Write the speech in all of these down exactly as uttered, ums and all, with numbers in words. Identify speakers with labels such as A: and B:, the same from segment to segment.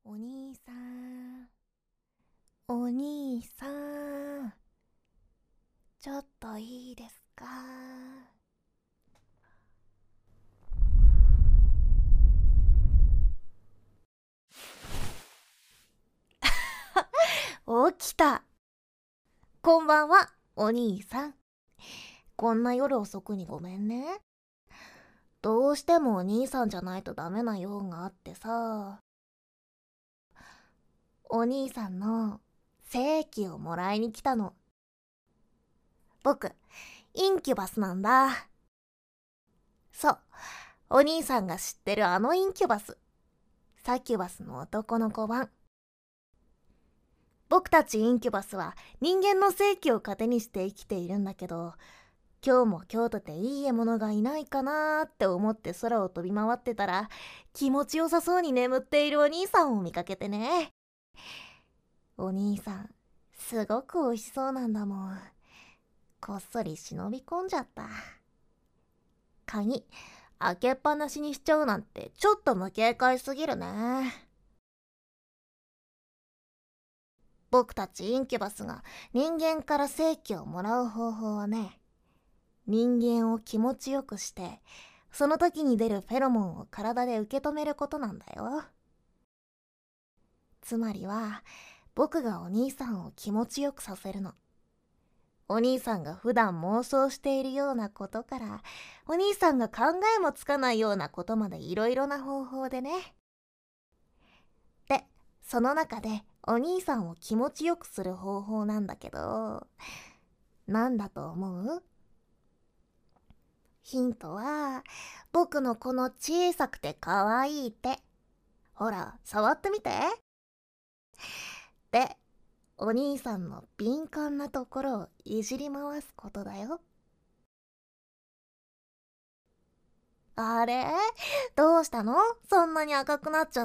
A: お兄さん、お兄さん、ちょっといいですか？起きた。こんばんは、お兄さん。こんな夜遅くにごめんね。どうしてもお兄さんじゃないとダメな用があってさ。お兄さんの精液をもらいに来たの。僕、インキュバスなんだ。そう、お兄さんが知ってるあのインキュバス。サキュバスの男の子版。僕たちインキュバスは人間の生気を糧にして生きているんだけど、今日も今日とていい獲物がいないかなーって思って空を飛び回ってたら、気持ちよさそうに眠っているお兄さんを見かけてね。お兄さん、すごく美味しそうなんだもん。こっそり忍び込んじゃった。鍵、開けっぱなしにしちゃうなんてちょっと無警戒すぎるね。僕たちインキュバスが人間から精気をもらう方法はね、人間を気持ちよくして、その時に出るフェロモンを体で受け止めることなんだよ。つまりは、僕がお兄さんを気持ちよくさせるの。お兄さんが普段妄想しているようなことから、お兄さんが考えもつかないようなことまでいろいろな方法でね。で、その中でお兄さんを気持ちよくする方法なんだけど、なんだと思う？ヒントは、僕のこの小さくて可愛い手。ほら、触ってみて。で、お兄さんの敏感なところをいじり回すことだよ。あれ？どうしたの？そんなに赤くなっちゃって。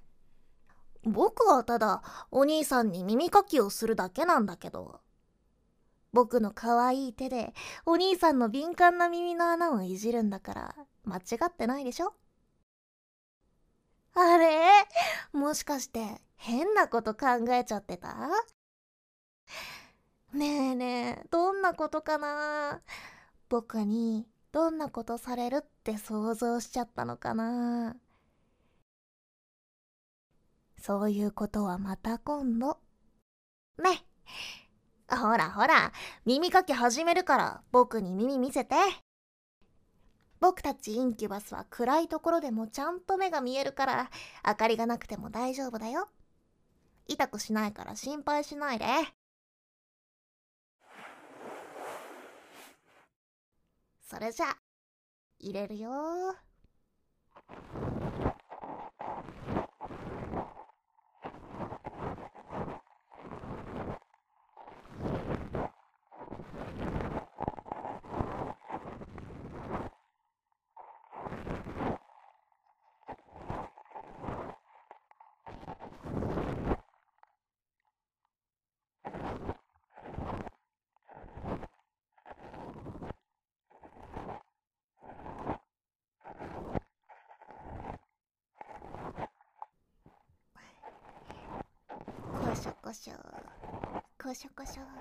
A: 僕はただお兄さんに耳かきをするだけなんだけど。僕の可愛い手でお兄さんの敏感な耳の穴をいじるんだから間違ってないでしょ？あれ？もしかして変なこと考えちゃってた？ねえねえ、どんなことかな？僕にどんなことされるって想像しちゃったのかな？そういうことはまた今度。ね。ほらほら、耳かき始めるから僕に耳見せて。僕たちインキュバスは暗いところでもちゃんと目が見えるから、明かりがなくても大丈夫だよ。痛くしないから心配しないで。それじゃ、入れるよ。こしょこしょ、こしょこしょ。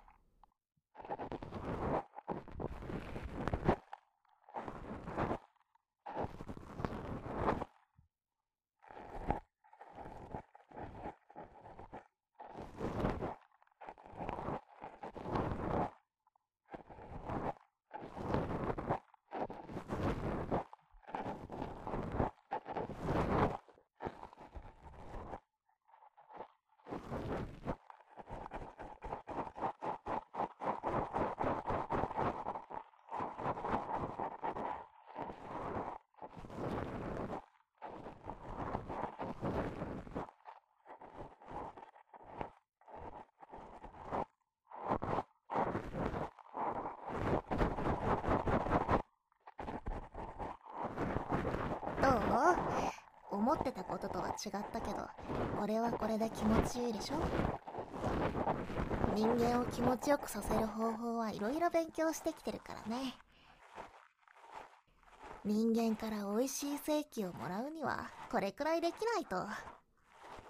A: どう？思ってたこととは違ったけど、これはこれで気持ちいいでしょ？人間を気持ちよくさせる方法はいろいろ勉強してきてるからね。人間から美味しい精気をもらうにはこれくらいできないと。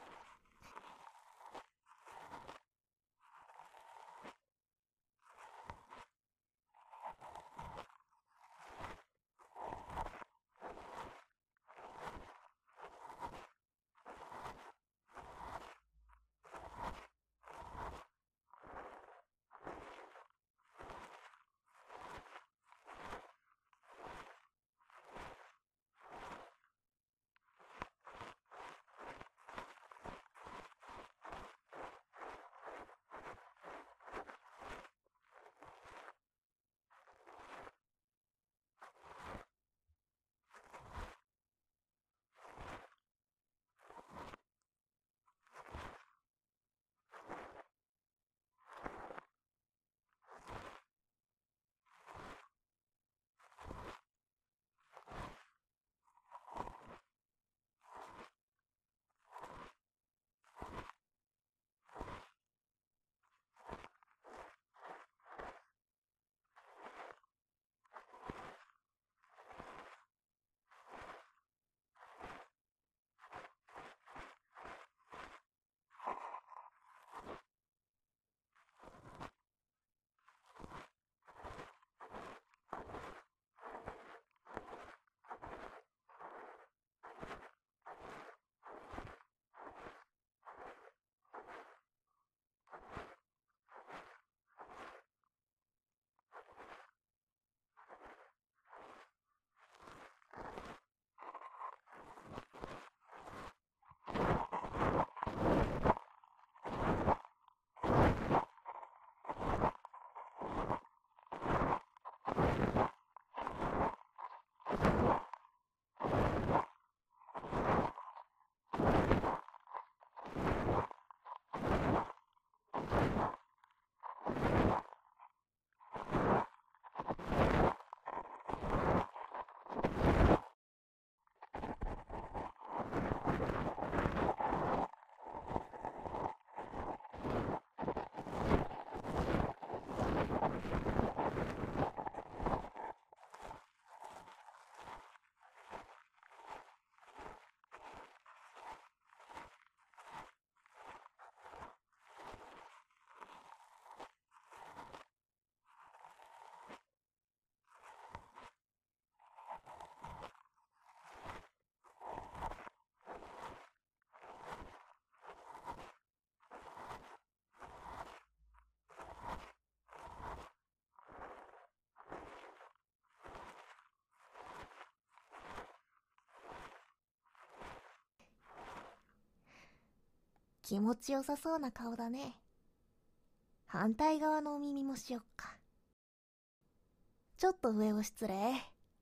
A: 気持ちよさそうな顔だね。反対側のお耳もしよっか。ちょっと上を失礼。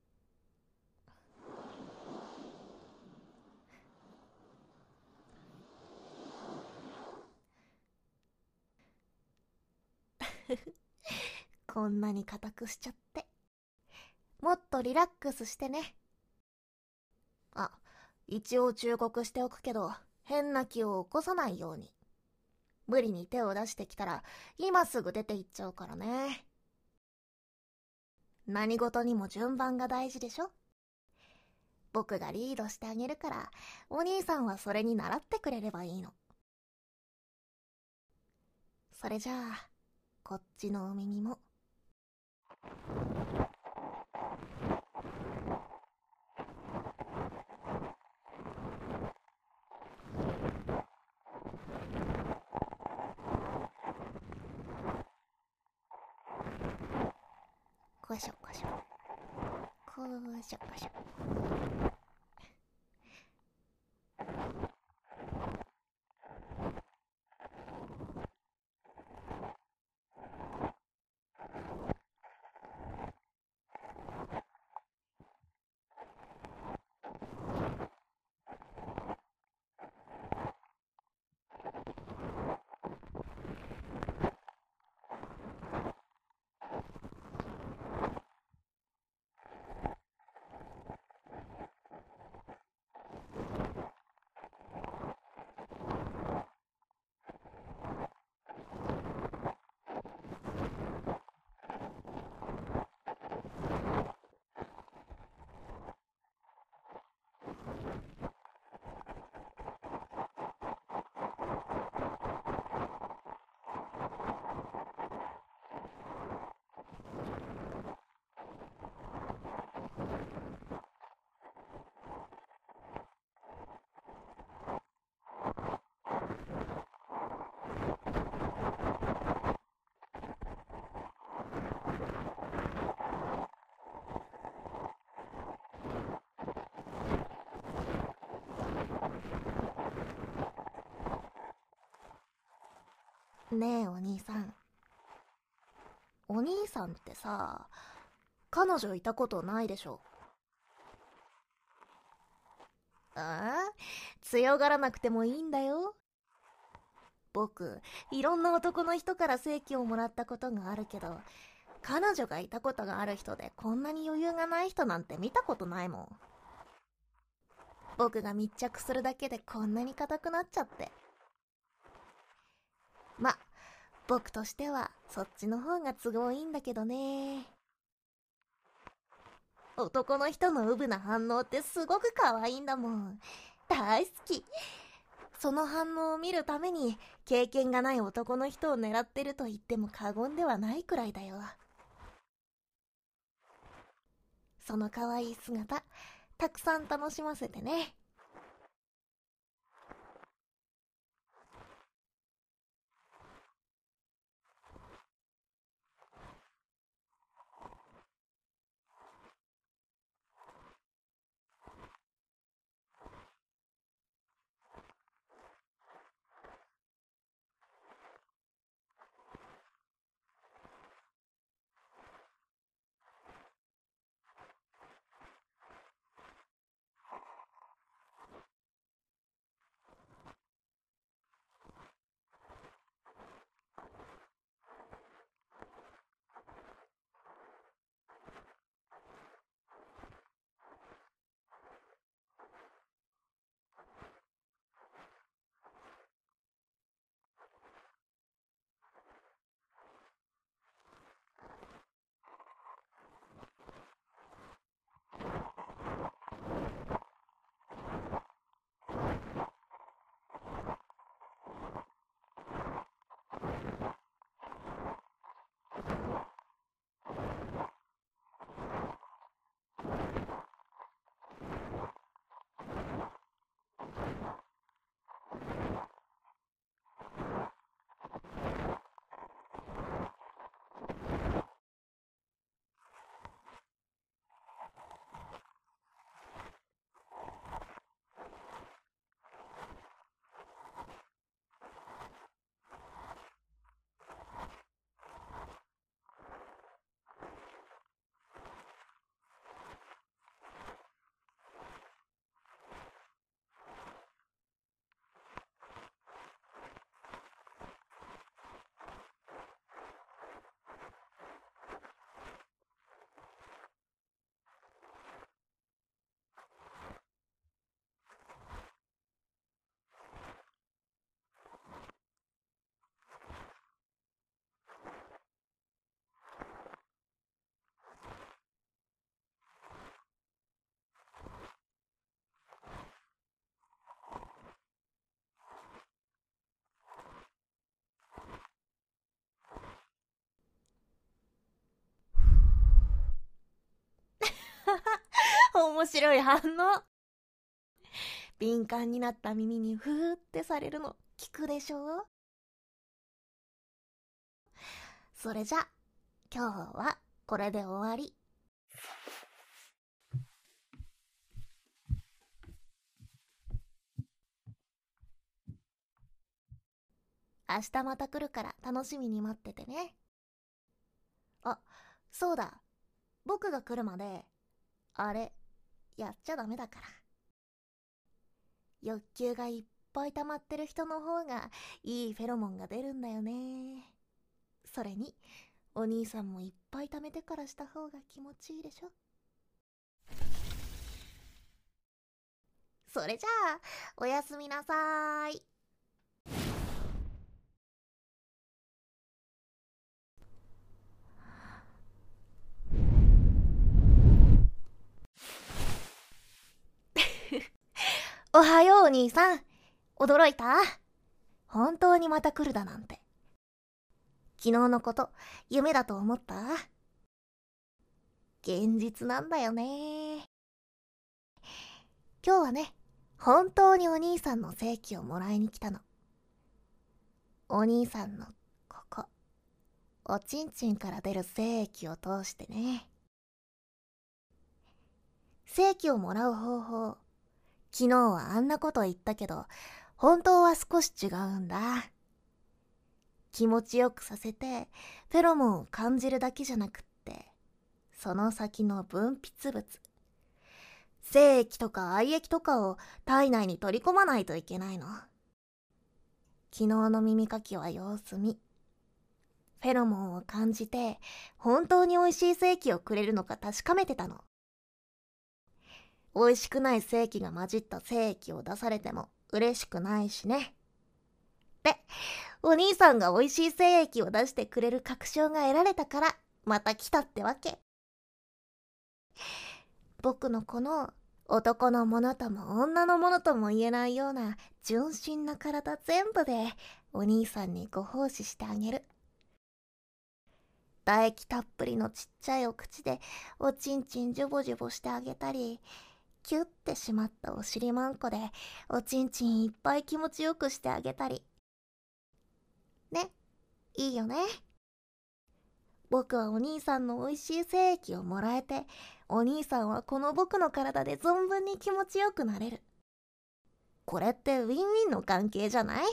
A: こんなに硬くしちゃって。もっとリラックスしてね。あ、一応忠告しておくけど、変な気を起こさないように。無理に手を出してきたら、今すぐ出て行っちゃうからね。何事にも順番が大事でしょ。僕がリードしてあげるから、お兄さんはそれに習ってくれればいいの。それじゃあ、こっちのお耳も。こしょこしょ。こしょこしょ。ねえお兄さん。お兄さんってさ、彼女いたことないでしょ。ああ、強がらなくてもいいんだよ。僕、いろんな男の人から正規をもらったことがあるけど、彼女がいたことがある人でこんなに余裕がない人なんて見たことないもん。僕が密着するだけでこんなに硬くなっちゃって。ま、僕としてはそっちの方が都合いいんだけどね。男の人のウブな反応ってすごく可愛いんだもん。大好き。その反応を見るために経験がない男の人を狙ってると言っても過言ではないくらいだよ。その可愛い姿、たくさん楽しませてね。 白い反応。敏感になった耳にふーってされるの聞くでしょ。それじゃ今日はこれで終わり。明日また来るから楽しみに待っててね。あ、そうだ。僕が来るまであれやっちゃダメだから。欲求がいっぱい溜まってる人の方がいいフェロモンが出るんだよね。それにお兄さんもいっぱい溜めてからした方が気持ちいいでしょ。それじゃあおやすみなさーい。おはようお兄さん。驚いた？本当にまた来るだなんて。昨日のこと夢だと思った？現実なんだよね。今日はね、本当にお兄さんの正規をもらいに来たの。お兄さんのここ、おちんちんから出る精液を通してね。精液をもらう方法、昨日はあんなこと言ったけど、本当は少し違うんだ。気持ちよくさせて、フェロモンを感じるだけじゃなくって、その先の分泌物、精液とか愛液とかを体内に取り込まないといけないの。昨日の耳かきは様子見。フェロモンを感じて、本当に美味しい精液をくれるのか確かめてたの。美味しくない精液が混じった精液を出されても嬉しくないしね。で、お兄さんが美味しい精液を出してくれる確証が得られたから、また来たってわけ。僕のこの男のものとも女のものとも言えないような純真な体全部でお兄さんにご奉仕してあげる。唾液たっぷりのちっちゃいお口でおちんちんジュボジュボしてあげたり、キュッてしまったお尻まんこでおちんちんいっぱい気持ちよくしてあげたり。ね、いいよね。僕はお兄さんの美味しい精液をもらえて、お兄さんはこの僕の体で存分に気持ちよくなれる。これってウィンウィンの関係じゃない？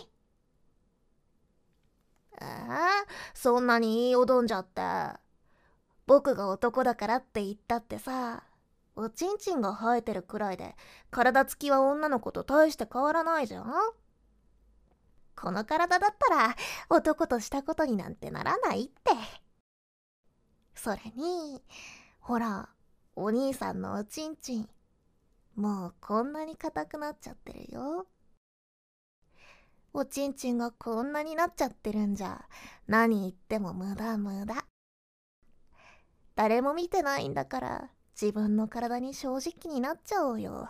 A: えー、そんなに言いよどんじゃって。僕が男だからって言ったってさ、おちんちんが生えてるくらいで体つきは女の子と大して変わらないじゃん。この体だったら男としたことになんてならないって。それにほら、お兄さんのおちんちんもうこんなに硬くなっちゃってるよ。おちんちんがこんなになっちゃってるんじゃ何言っても無駄無駄。誰も見てないんだから自分の体に正直になっちゃおうよ。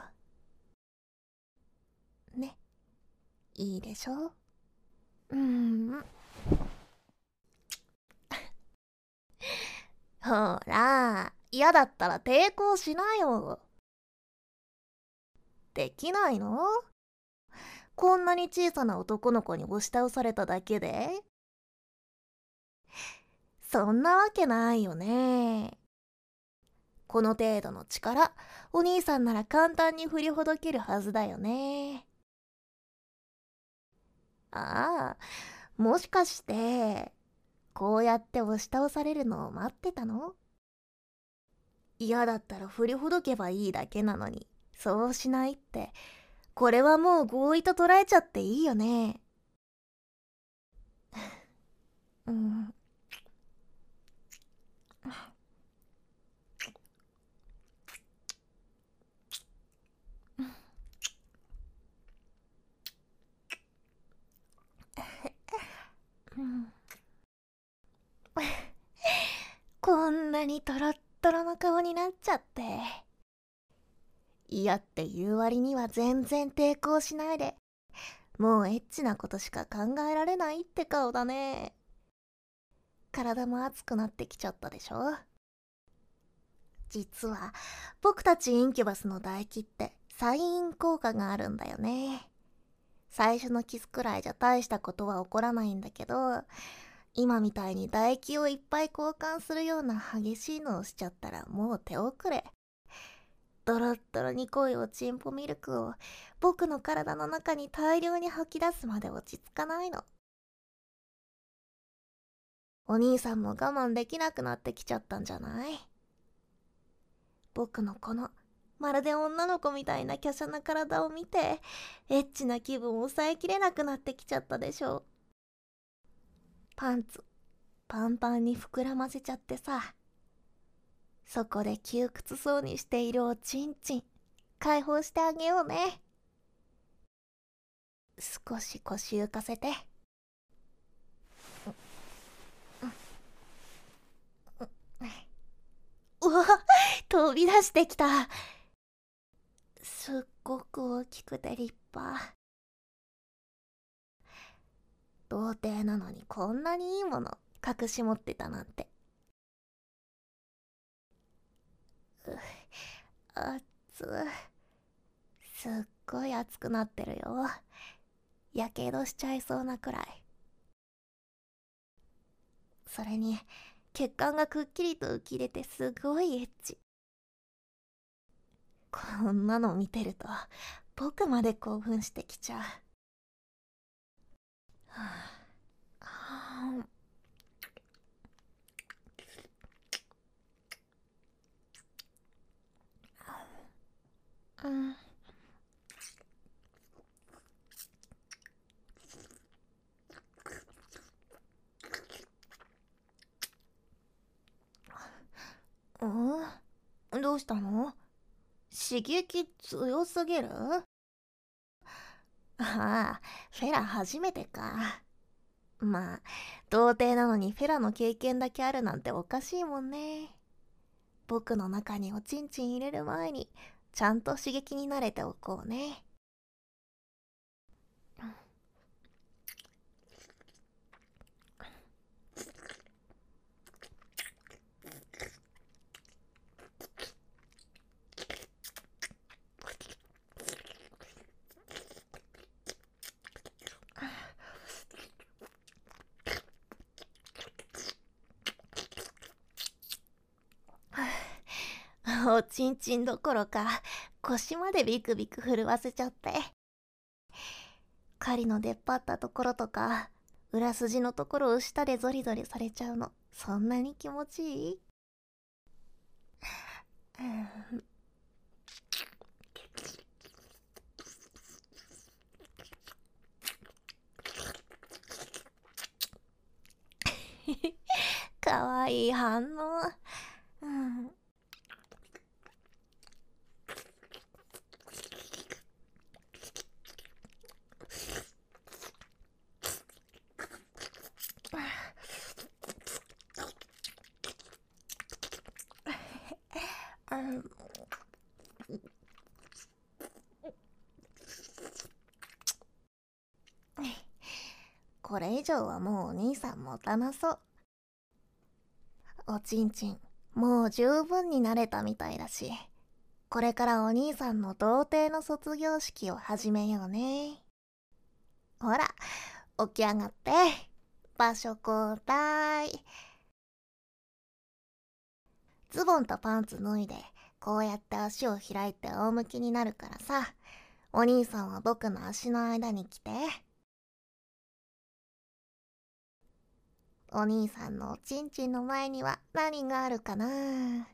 A: ね、いいでしょ？うーん。ほら、嫌だったら抵抗しなよ。できないの？こんなに小さな男の子に押し倒されただけで？そんなわけないよね。この程度の力、お兄さんなら簡単に振りほどけるはずだよね。ああ、もしかして、こうやって押し倒されるのを待ってたの？嫌だったら振りほどけばいいだけなのに、そうしないって、これはもう合意と捉えちゃっていいよね。うん。うん、こんなにトロットロの顔になっちゃって。嫌って言う割には全然抵抗しないで、もうエッチなことしか考えられないって顔だね。体も熱くなってきちゃったでしょ。 実は僕たちインキュバスの唾液ってサイン効果があるんだよね。最初のキスくらいじゃ大したことは起こらないんだけど、今みたいに唾液をいっぱい交換するような激しいのをしちゃったらもう手遅れ。ドロッドロに濃いおちんぽミルクを僕の体の中に大量に吐き出すまで落ち着かないの。お兄さんも我慢できなくなってきちゃったんじゃない？僕のこのまるで女の子みたいな華奢な体を見てエッチな気分を抑えきれなくなってきちゃったでしょ。パンツパンパンに膨らませちゃってさ、そこで窮屈そうにしているおちんちん解放してあげようね。少し腰浮かせて。うわ、飛び出してきた。すっごく大きくて立派。童貞なのにこんなにいいもの隠し持ってたなんて。うあっつすっごい熱くなってるよ。やけどしちゃいそうなくらい。それに血管がくっきりと浮き出てすごいエッチ。こんなの見てると僕まで興奮してきちゃう。はあはあ、うんうん、どうしたの？刺激強すぎる？ああ、フェラ初めてか。まあ、童貞なのにフェラの経験だけあるなんておかしいもんね。僕の中におちんちん入れる前に、ちゃんと刺激に慣れておこうね。おちんちんどころか腰までビクビク震わせちゃって、狩りの出っ張ったところとか裏筋のところを舌でゾリゾリされちゃうの、そんなに気持ちいい？うんかわいい反応。うんうんこれ以上はもうお兄さん持たなそう。おちんちんもう十分に慣れたみたいだし、これからお兄さんの童貞の卒業式を始めようね。ほら起き上がって、場所交代。ズボンとパンツ脱いでこうやって足を開いて仰向きになるからさ、お兄さんは僕の足の間に来て。お兄さんのおちんちんの前には何があるかな？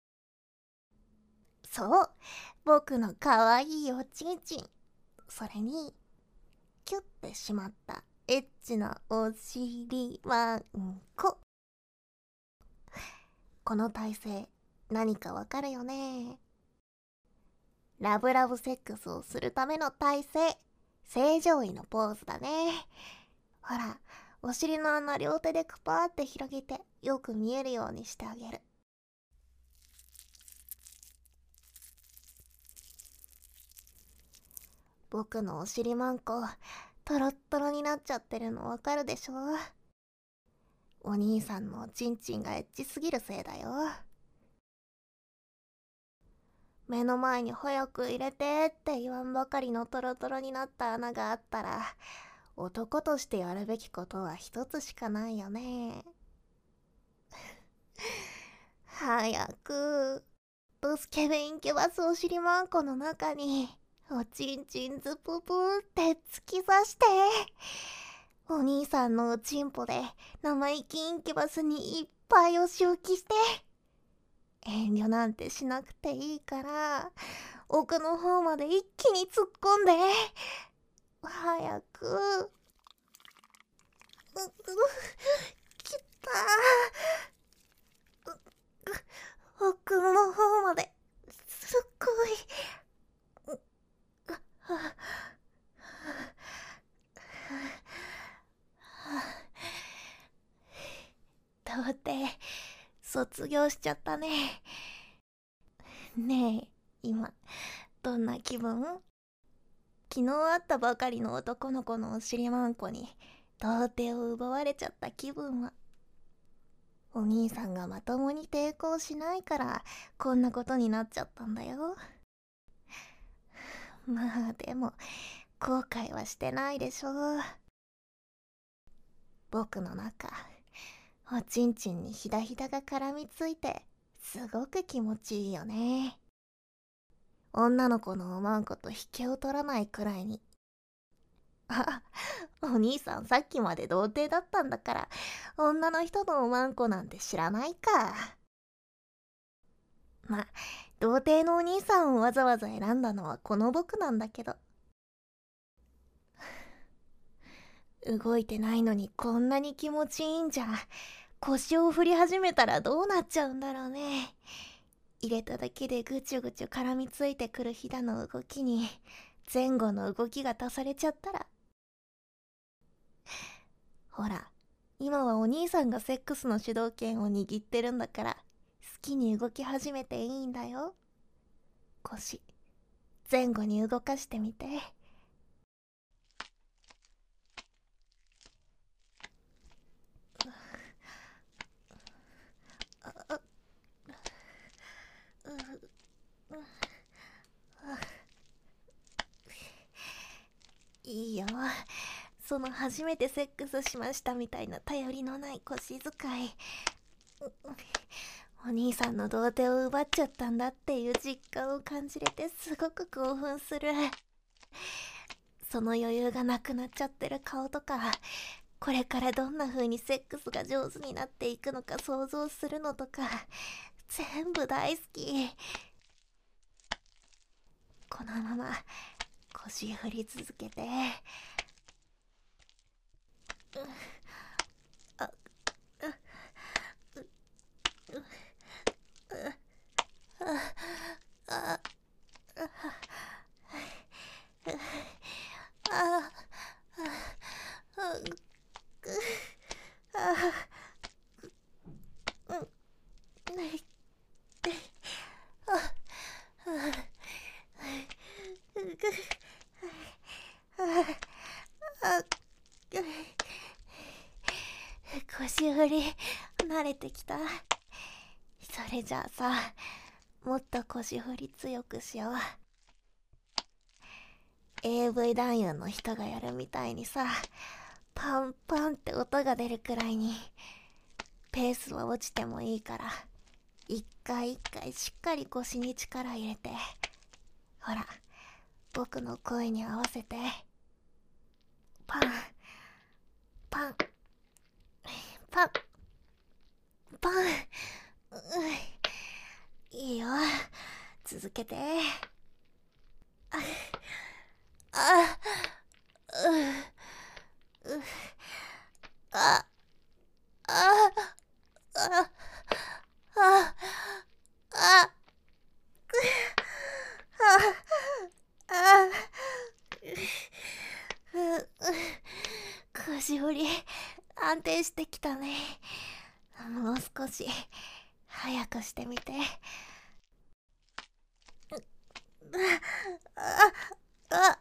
A: そう、僕のかわいいおちんちん。それにキュッてしまったエッチなお尻ワンコ。この体勢何かわかるよね？ラブラブセックスをするための体勢、正常位のポーズだね。ほら、お尻の穴両手でクパーって広げてよく見えるようにしてあげる。僕のお尻マンコトロットロになっちゃってるのわかるでしょ？お兄さんのおちんちんがエッチすぎるせいだよ。 目の前に早く入れてって言わんばかりのトロトロになった穴があったら、男としてやるべきことは一つしかないよね。早くドスケベインキュバスおしりマンコの中におちんちんズププって突き刺して、お兄さんのおちんぽで生意気インキュバスにいっぱいお仕置きして、遠慮なんてしなくていいから奥の方まで一気に突っ込んで、早く。ううきたー。奥の方まですっごい。童貞卒業しちゃったね。ねえ、今どんな気分？昨日会ったばかりの男の子のお尻まんこに童貞を奪われちゃった気分は。お兄さんがまともに抵抗しないからこんなことになっちゃったんだよ。まあでも後悔はしてないでしょ。僕の中、おちんちんにひだひだが絡みついてすごく気持ちいいよね。女の子のおまんこと引けを取らないくらいに。あ、お兄さんさっきまで童貞だったんだから女の人のおまんこなんて知らないか。まあ童貞のお兄さんをわざわざ選んだのはこの僕なんだけど。動いてないのにこんなに気持ちいいんじゃ、腰を振り始めたらどうなっちゃうんだろうね。入れただけでぐちゅぐちゅ絡みついてくるひだの動きに前後の動きが足されちゃったら。ほら、今はお兄さんがセックスの主導権を握ってるんだから好きに動き始めていいんだよ。腰前後に動かしてみて。いいよ、その初めてセックスしましたみたいな頼りのない腰遣い。お兄さんの童貞を奪っちゃったんだっていう実感を感じれてすごく興奮する。その余裕がなくなっちゃってる顔とか、これからどんな風にセックスが上手になっていくのか想像するのとか全部大好き。このまま腰振り続けて。あ、う、う、う、う、あ、あ、あ、あ、腰振り慣れてきた。それじゃあさ、もっと腰振り強くしよう。 エーブイ 男優の人がやるみたいにさ、パンパンって音が出るくらいに。ペースは落ちてもいいから一回一回しっかり腰に力入れて、ほら僕の声に合わせてパンパンパンパン。ういいよ、続けて。ああううああああああ腰振り安定してきたね。もう少し早くしてみて。あああ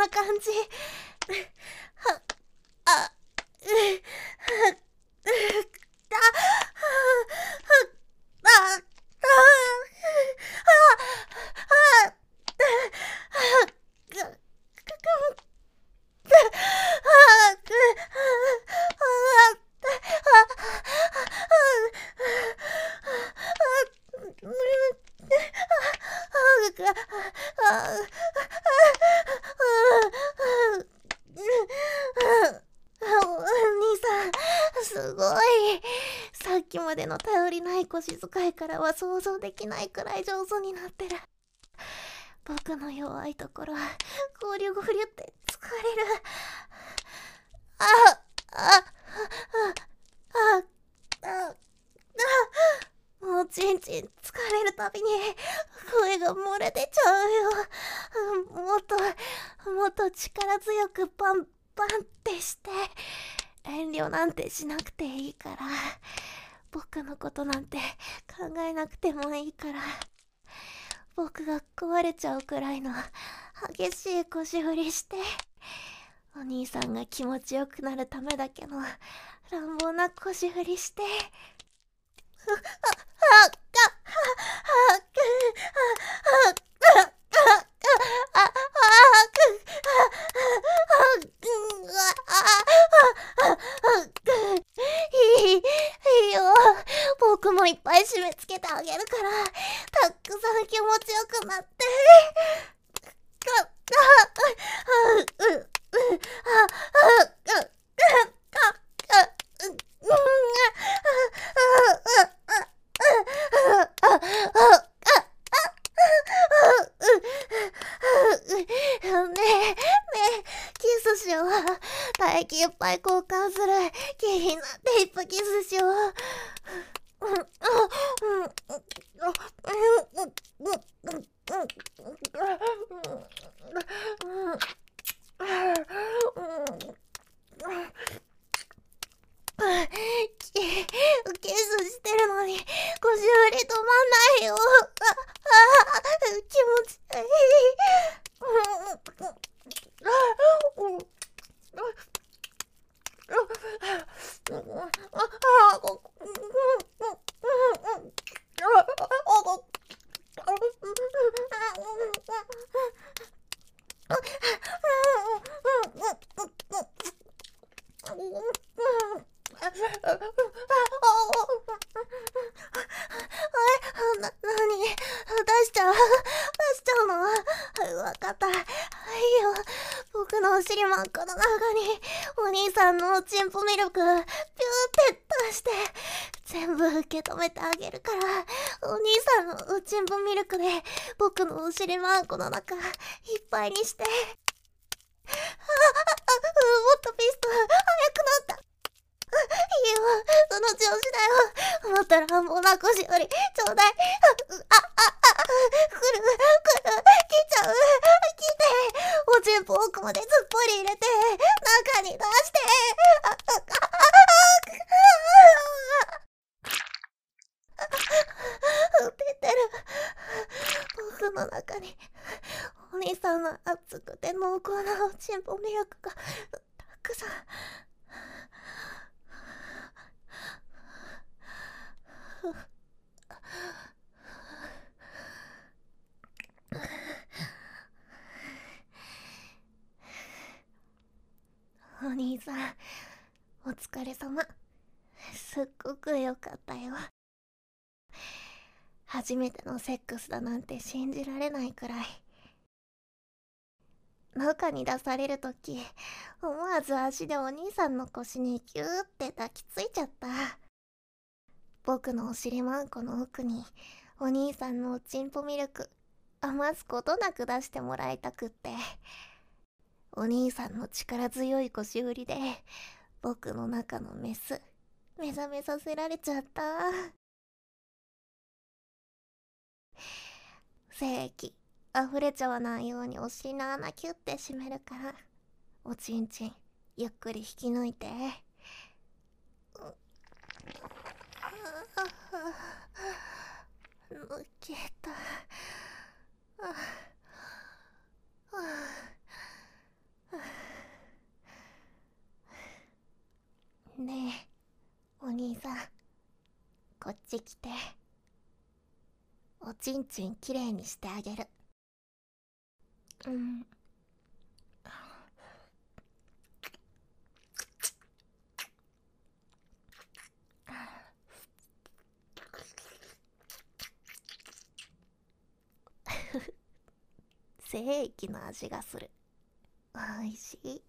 A: な感じ。は、あ、う、は、う、あ、あ、あ、すごい。さっきまでの頼りない腰使いからは想像できないくらい上手になってる。僕の弱いところはゴリュゴリュって疲れる。あ、あ、あ、あ、あ、もうちんちん疲れるたびに声が漏れ出ちゃうよ。もっともっと力強くパンパンってして、遠慮なんてしなくていいから、僕のことなんて考えなくてもいいから、僕が壊れちゃうくらいの激しい腰振りして、お兄さんが気持ちよくなるためだけの乱暴な腰振りして、あ、あ、あ、あ、いい、いいよ。僕もいっぱい締め付けてあげるから、たくさん気持ちよくなって。ねえ、ねえ、キスしよう。唾液いっぱい交換する。気になっていっぱいキスしよう。キキスしてるのに腰振り止まんないよ。ああ、気持ちいい。な、なに出しちゃう出しちゃうの。わかった。いいよ。僕のお尻真っ赤の中にお兄さんのおちんぽミルクピューって出して全部受け止めてあげるから、お兄さんのおちんぽミルクで僕のお尻マンコの中いっぱいにして。ああ、あ、もっとピスト速くなった。いいよ、その調子だよ。もっと乱暴な腰よりちょうだい。あ、あ、あ、あ、来る、来る、来ちゃう、来て、おちんぽ奥までずっぽり入れて、中に出して、あ、あ、あ、あ、出てる。僕の中に、お兄さんの熱くて濃厚なおちんぽミルクが、たくさん。お兄さん、お疲れ様。すっごく良かったよ。初めてのセックスだなんて信じられないくらい。中に出されるとき、思わず足でお兄さんの腰にギューって抱きついちゃった。僕のお尻マンコの奥にお兄さんのおちんぽミルク余すことなく出してもらいたくって、お兄さんの力強い腰振りで僕の中のメス目覚めさせられちゃった。精液溢れちゃわないようにお尻の穴キュッて閉めるから、おちんちんゆっくり引き抜いて。抜けた。 ち来て。おちんちんきれいにしてあげる。うん。精液の味がする。おいしい。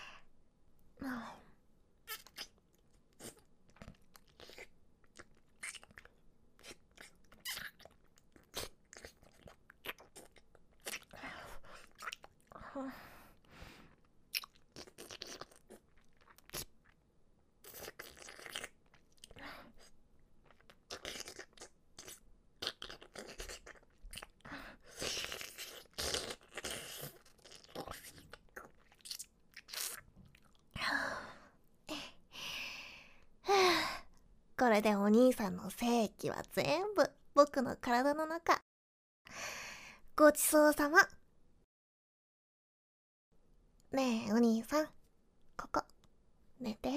A: これでお兄さんの精液は全部僕の体の中。ごちそうさま。ねえお兄さん、ここ寝て。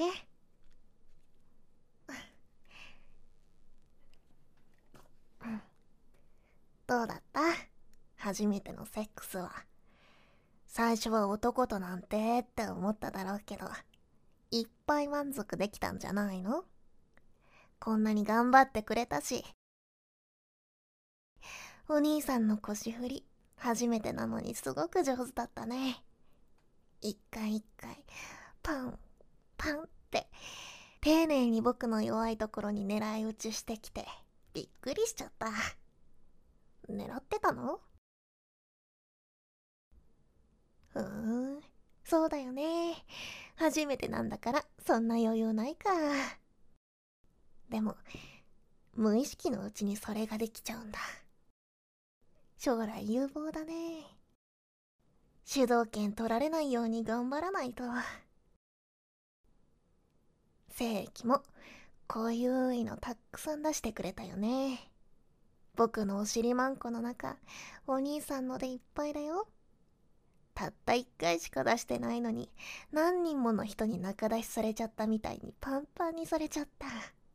A: どうだった？初めてのセックスは。最初は男となんてって思っただろうけど、いっぱい満足できたんじゃないの？こんなに頑張ってくれたし。お兄さんの腰振り、初めてなのにすごく上手だったね。一回一回、パン、パンって、丁寧に僕の弱いところに狙い撃ちしてきて、びっくりしちゃった。狙ってたの？ふーん、そうだよね。初めてなんだから、そんな余裕ないか。でも、無意識のうちにそれができちゃうんだ。将来有望だね。主導権取られないように頑張らないと。精液もこういういのたくさん出してくれたよね。僕のお尻マンコの中、お兄さんのでいっぱいだよ。たった一回しか出してないのに、何人もの人に仲出しされちゃったみたいにパンパンにされちゃった。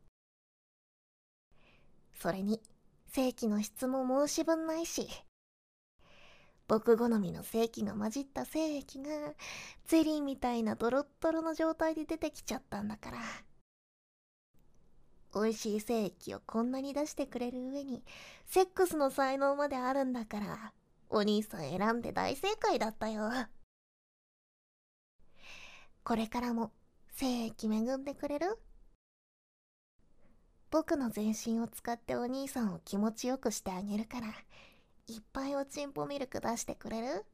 A: それに、精液の質も申し分ないし、僕好みの精液が混じった精液がゼリーみたいなドロッドロの状態で出てきちゃったんだから。美味しい精液をこんなに出してくれる上にセックスの才能まであるんだから、お兄さん選んで大正解だったよ。これからも精液恵んでくれる？僕の全身を使ってお兄さんを気持ちよくしてあげるから、いっぱいおちんぽミルク出してくれる？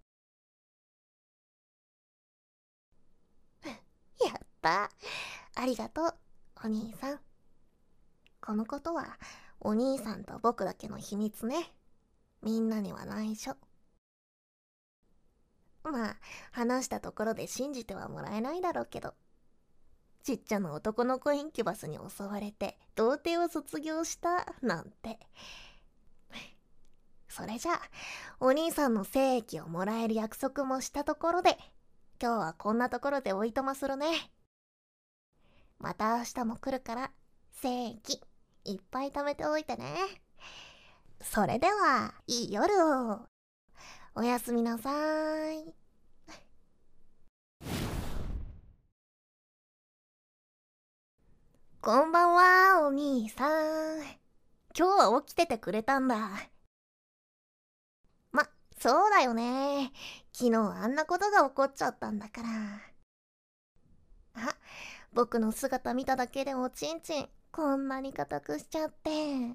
A: やった。ありがとう、お兄さん。このことは、お兄さんと僕だけの秘密ね。みんなには内緒。まあ、話したところで信じてはもらえないだろうけど。ちっちゃな男の子インキュバスに襲われて、童貞を卒業した、なんて。それじゃあ、お兄さんの精液をもらえる約束もしたところで、今日はこんなところでおいとまするね。また明日も来るから、精液、いっぱい貯めておいてね。それでは、いい夜を。おやすみなさーい。こんばんは、お兄さん。今日は起きててくれたんだ。ま、そうだよね。昨日あんなことが起こっちゃったんだから。あ、僕の姿見ただけでおちんちん、こんなに硬くしちゃって。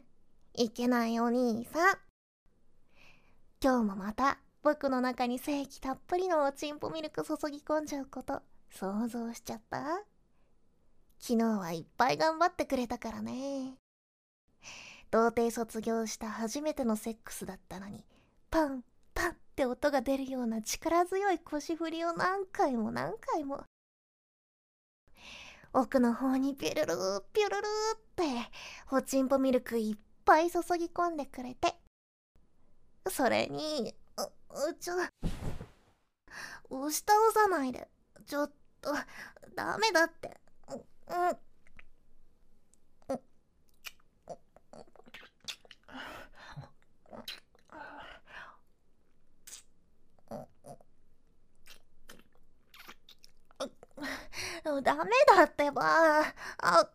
A: いけないお兄さん。今日もまた僕の中に精液たっぷりのおちんぽミルク注ぎ込んじゃうこと想像しちゃった？昨日はいっぱい頑張ってくれたからね。童貞卒業した初めてのセックスだったのに、パンパンって音が出るような力強い腰振りを何回も何回も。奥の方にピュルルーピュルルーっておちんぽミルクいっぱい注ぎ込んでくれて、それにううちょ押し倒さないで、ちょっとダメだって。う、うん、う、う、 うダメだってば。あ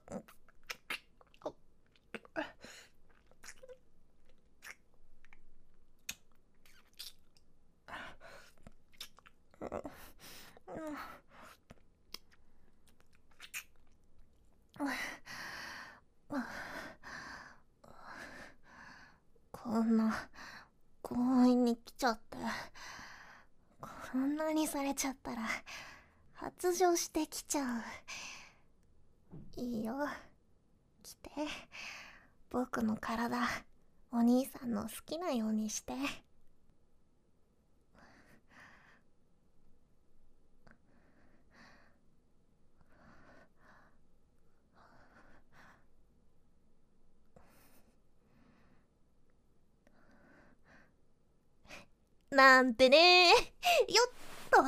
A: こんな強引に来ちゃって、こんなにされちゃったら発情してきちゃう。いいよ、来て。僕の体お兄さんの好きなようにして。なんてね。よっと。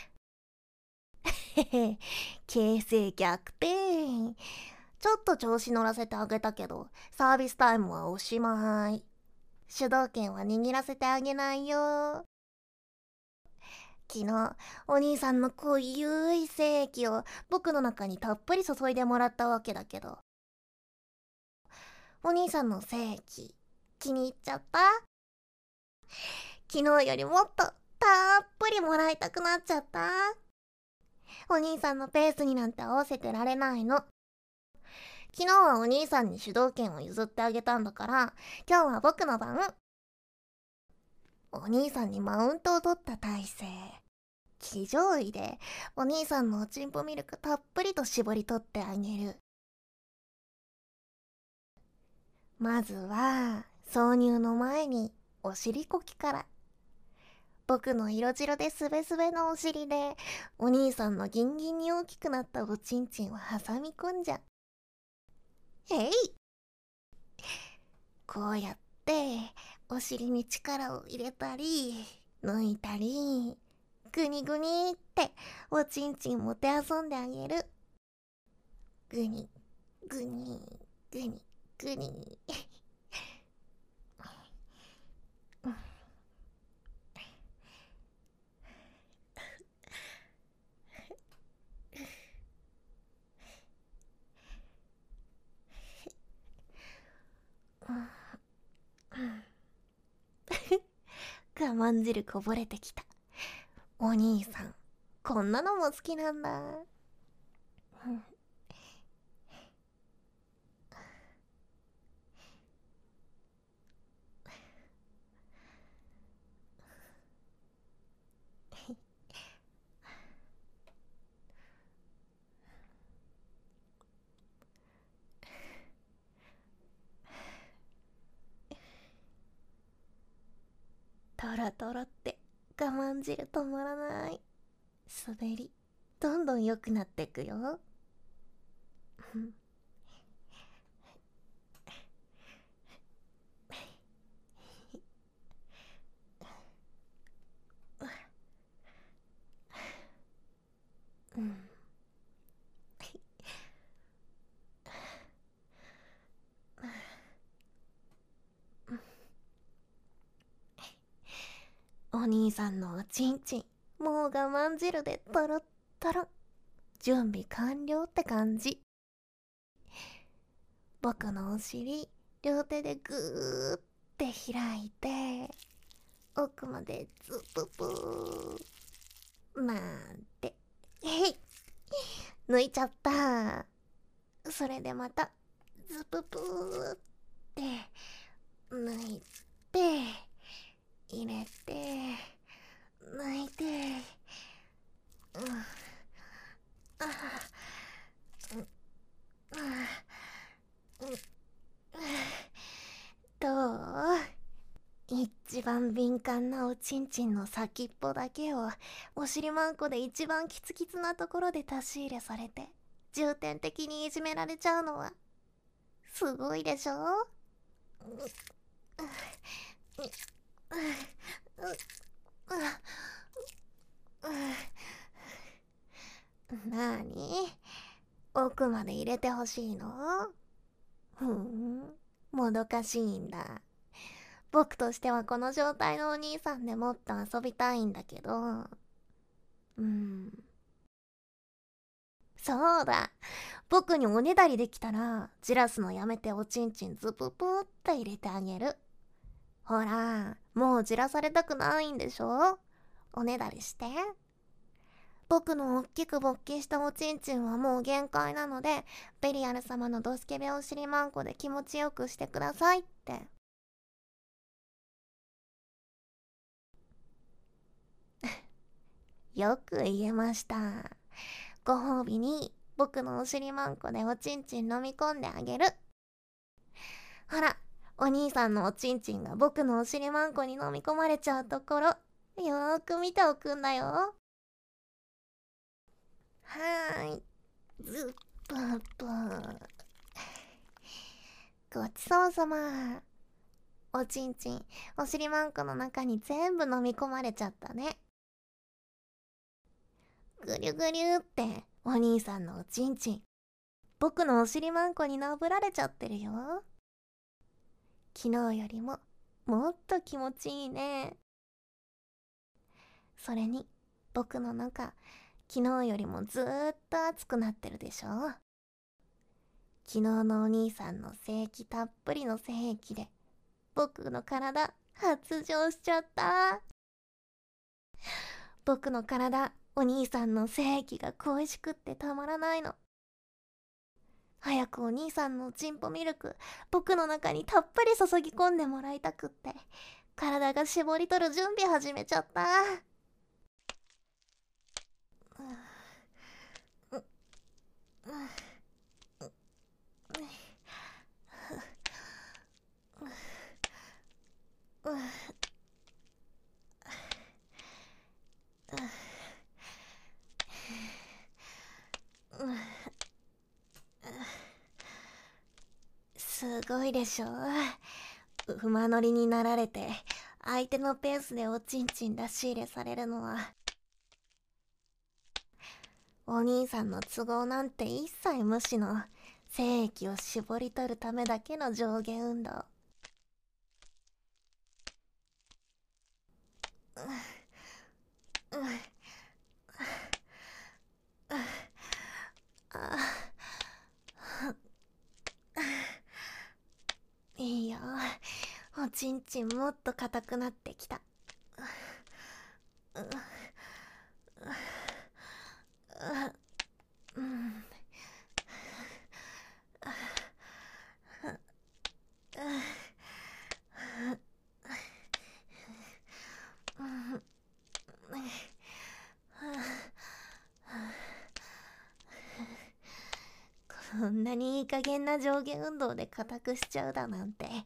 A: へへ、形勢逆転。ちょっと調子乗らせてあげたけど、サービスタイムはおしまい。主導権は握らせてあげないよ。昨日お兄さんの濃ゆい精液を僕の中にたっぷり注いでもらったわけだけど、お兄さんの精液気に入っちゃった？昨日よりもっとたっぷりもらいたくなっちゃった。お兄さんのペースになんて合わせてられないの。昨日はお兄さんに主導権を譲ってあげたんだから、今日は僕の番。お兄さんにマウントを取った体勢。騎乗位でお兄さんのおちんぽミルクたっぷりと絞り取ってあげる。まずは挿入の前にお尻こきから。僕の色白でスベスベのお尻でお兄さんのギンギンに大きくなったおちんちんを挟み込んじゃ。えい、こうやってお尻に力を入れたり抜いたり、グニグニっておちんちんもてあそんであげる。グニグニグニグニ。我慢汁こぼれてきた。お兄さんこんなのも好きなんだ。トロトロって我慢汁止まらない。滑りどんどん良くなってくよ。うん、お兄さんのおちんちんもう我慢汁でトロットロ。準備完了って感じ。僕のお尻両手でグーって開いて奥までズププーなんて。へい、抜いちゃった。それでまたズププーって抜いて入れて抜いて、うん、あうんうん、どう？一番敏感なおちんちんの先っぽだけをお尻マンコで一番キツキツなところで出し入れされて重点的にいじめられちゃうのはすごいでしょ？なーに？奥まで入れてほしいの？ふん、もどかしいんだ。僕としてはこの状態のお兄さんでもっと遊びたいんだけど、うん、 そうだ。僕におねだりできたら、じらすのやめておちんちんズププって入れてあげる。ほら、もうじらされたくないんでしょ？おねだりして。僕のおっきく勃起したおちんちんはもう限界なので、ベリアル様のドスケベおしりマンコで気持ちよくしてくださいって。よく言えました。ご褒美に僕のおしりマンコでおちんちん飲み込んであげる。ほら、お兄さんのおちんちんが僕のおしりマンコに飲み込まれちゃうところ、よーく見ておくんだよ。はーい。ずっぷんぷん。ごちそうさま。おちんちん、おしりマンコの中に全部飲み込まれちゃったね。ぐりゅぐりゅってお兄さんのおちんちん、僕のおしりマンコになぶられちゃってるよ。昨日よりももっと気持ちいいね。それに僕の中、昨日よりもずーっと熱くなってるでしょ。昨日のお兄さんの精液たっぷりの精液で僕の体発情しちゃった。僕の体、お兄さんの精液が恋しくってたまらないの。早くお兄さんのチンポミルク、僕の中にたっぷり注ぎ込んでもらいたくって、体が絞り取る準備始めちゃった。すごいでしょ。馬乗りになられて相手のペースでおちんちん出し入れされるのは、お兄さんの都合なんて一切無視の精液を絞り取るためだけの上下運動。いいよ、おちんちんもっと硬くなってきた。こんなにいい加減な上下運動で硬くしちゃうだなんて。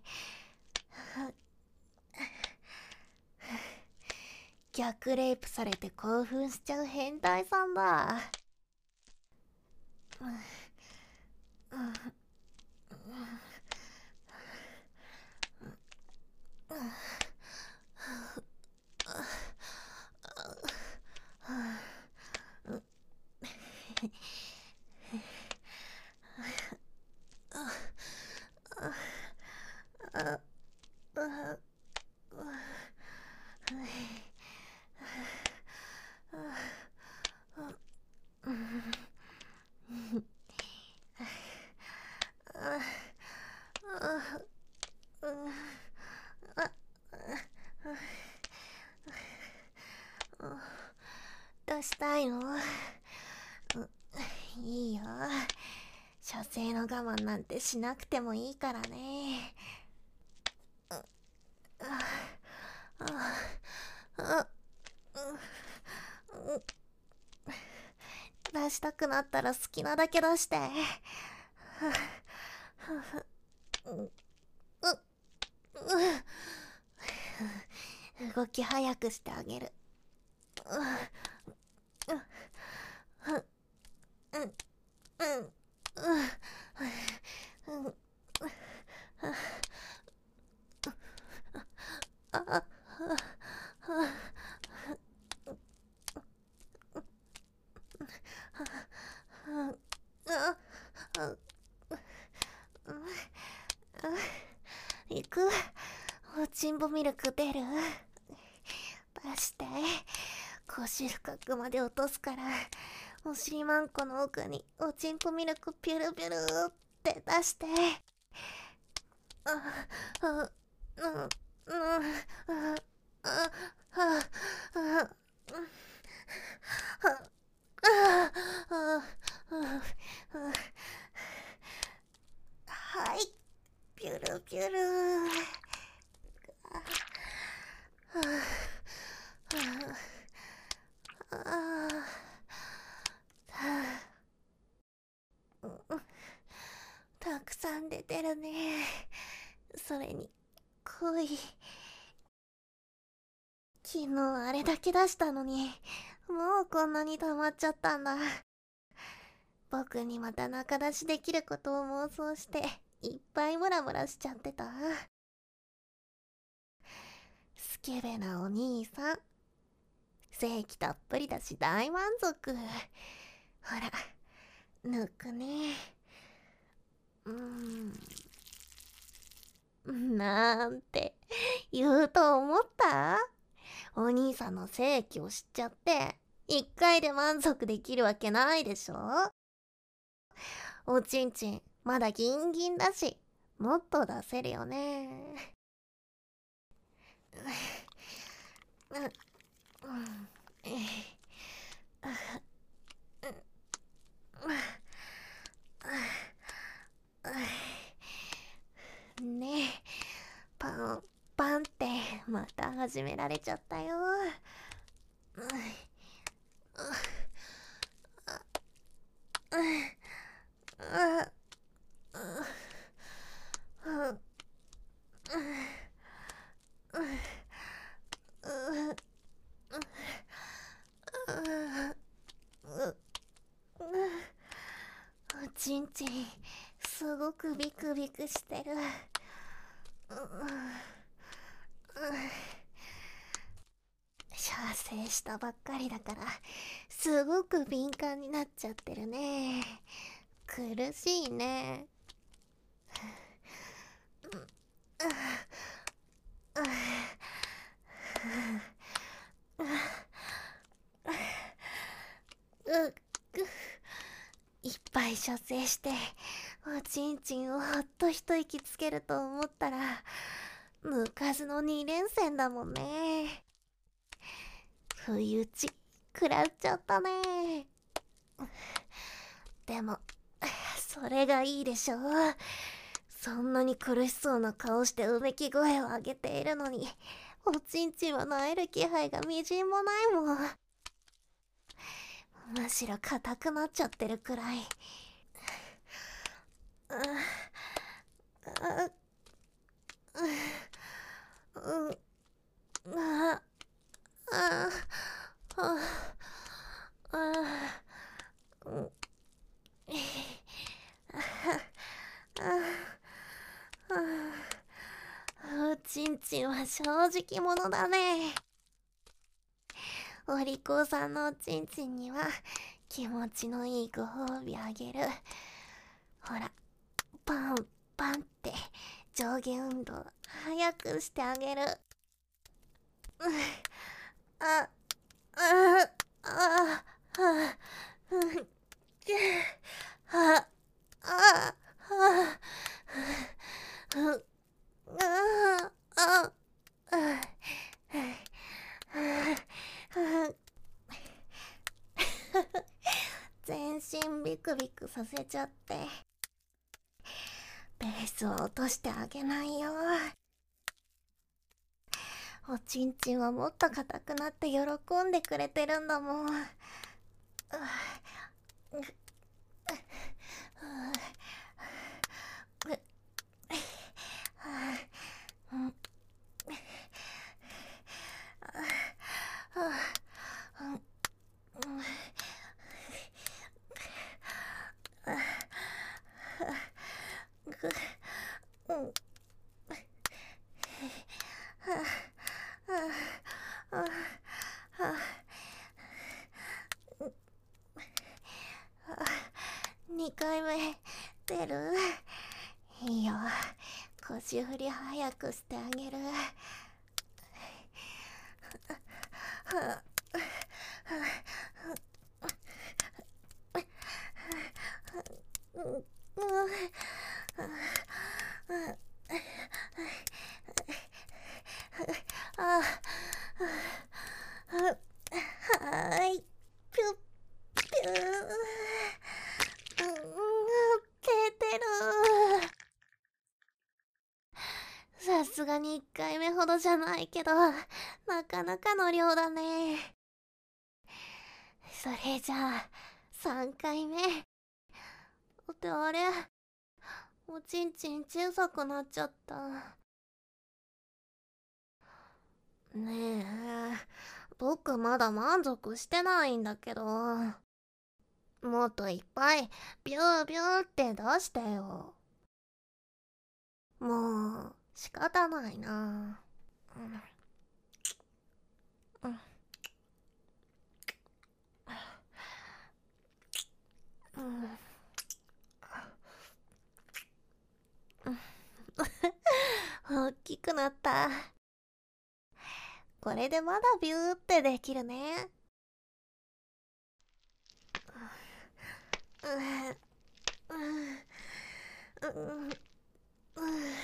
A: 逆レイプされて興奮しちゃう変態さんだ。どうしたいの？いいよ、射精の我慢なんてしなくてもいいからね。出したくなったら好きなだけ出して。動き早くしてあげる。いく？おちんぼミルク出る？出して。腰深くまで落とすからお尻マンコの奥におちんこミルクピュルピュルって出して、ああうんうんうんあああはい、ピュルピュル。たくさん出てるね。それに濃い。昨日あれだけ出したのに、もうこんなに溜まっちゃったんだ。僕にまた仲出しできることを妄想していっぱいムラムラしちゃってた。スケベなお兄さん、正気たっぷりだし大満足。ほら抜くね。うーんなんて言うと思った？お兄さんの正気を知っちゃって一回で満足できるわけないでしょ。おちんちんまだギンギンだし、もっと出せるよね。ねえ、パンパンってまた始められちゃったよ。おちんちんすごくビクビクしてる。射精したばっかりだからすごく敏感になっちゃってるね。苦しいね。いっぱい射精しておちんちんをほっと一息つけると思ったら抜かずのに連戦だもんね。不意打ち食らっちゃったね。でもそれがいいでしょう。そんなに苦しそうな顔してうめき声を上げているのにおちんちんは萎える気配がみじんもないもん。むしろ硬くなっちゃってるくらい。うううああああおちんちんは正直者だね。お利口さんのおちんちんには気持ちのいいご褒美あげる。ほらパンパンって上下運動早くしてあげる。あああああうんあああうああ全身ビクビクさせちゃってペースを落としてあげないよ。おちんちんはもっと硬くなって喜んでくれてるんだもん。にかいめ出る？いいよ、腰振り早くしてあげる。 じゃないけど、なかなかの量だね。それじゃあ、さんかいめ。ってあれ、おちんちん小さくなっちゃった。ねえ、僕まだ満足してないんだけど。もっといっぱいビュービューって出してよ。もう仕方ないな。うんうんうん大きくなった。これでまだビューってできるね。うんうんうんうん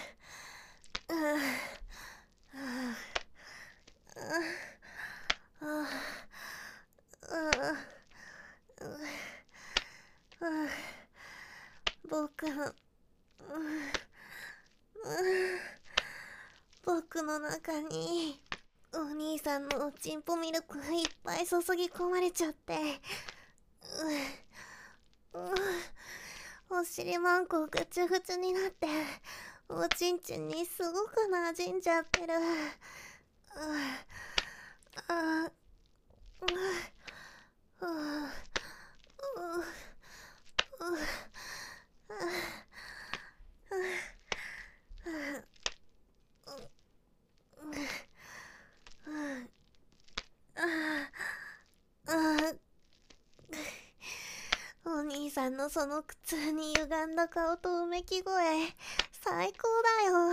A: 僕の僕の中にお兄さんのチンポミルクいっぱい注ぎ込まれちゃって、お尻マンコぐちゅぐちゅになっておちんちんにすごく馴染んじゃってる。あお兄さんのその苦痛に歪んだ顔とうめき声、最高だよ。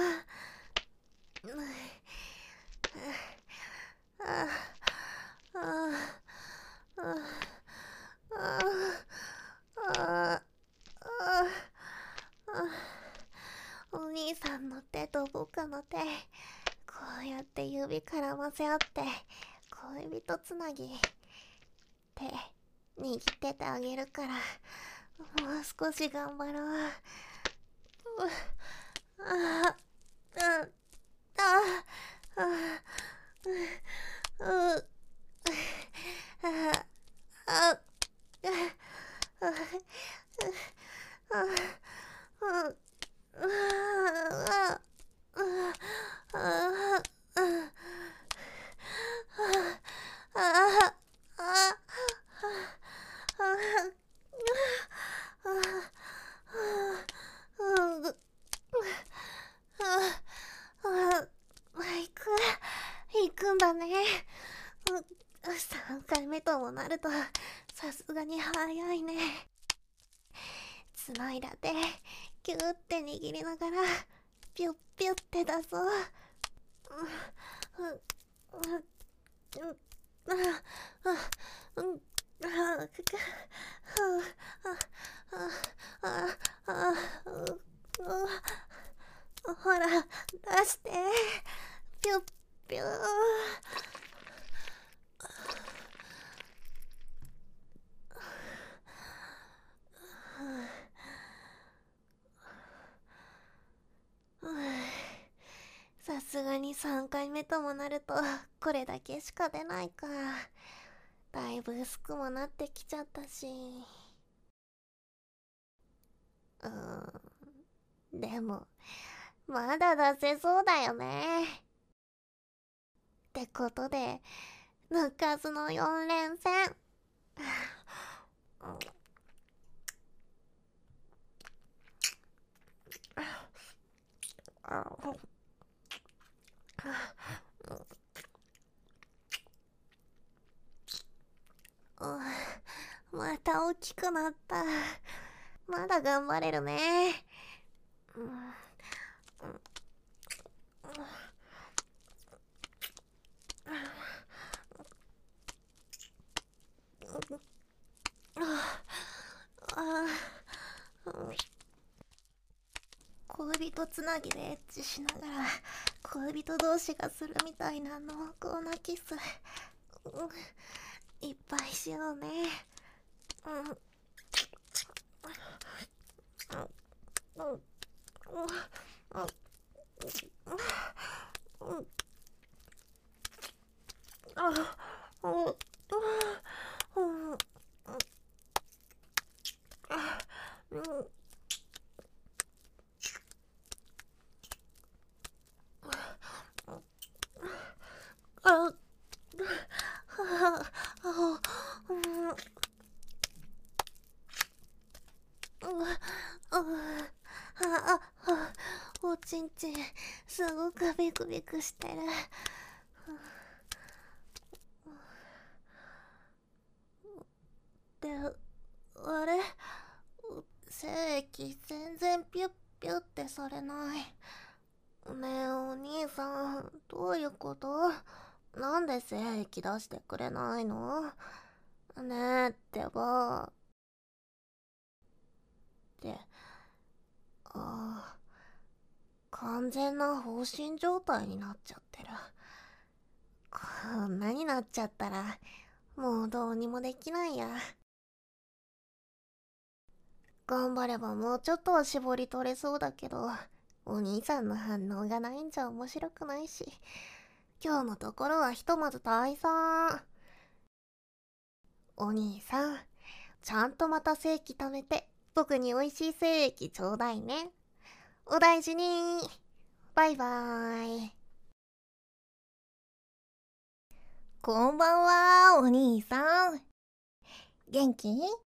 A: あああああお兄さんの手と僕の手、こうやって指絡ませ合って恋人つなぎ、手握っててあげるから、もう少し頑張ろう。ああああああ行くんだね。さんかいめともなるとさすがに早いね。つないだ手ギューって握りながらピュッピュッって出そう。ほら出して、ピュッピュー。さすがにさんかいめともなるとこれだけしか出ないか。だいぶ薄くもなってきちゃったし。うーん、でもまだ出せそうだよね。ってことで抜かずのよん連戦。また大きくなった。まだ頑張れるね。恋人つなぎでエッチしながら恋人同士がするみたいな濃厚なキス、いっぱいしようね。 あああ、おちんちんすごくビクビクしてる。で、あれ、精液全然ピュッピュッってされない。ねえお兄さん、どういうこと？なんで精液出してくれないの？ねえってば。って、ああ、完全な放心状態になっちゃってる。こんなになっちゃったらもうどうにもできないや。頑張ればもうちょっとは絞り取れそうだけど、お兄さんの反応がないんじゃ面白くないし、今日のところはひとまず退散。お兄さん、ちゃんとまた精液貯めて僕に美味しい精液ちょうだいね。お大事に。バイバーイ。こんばんは、お兄さん。元気？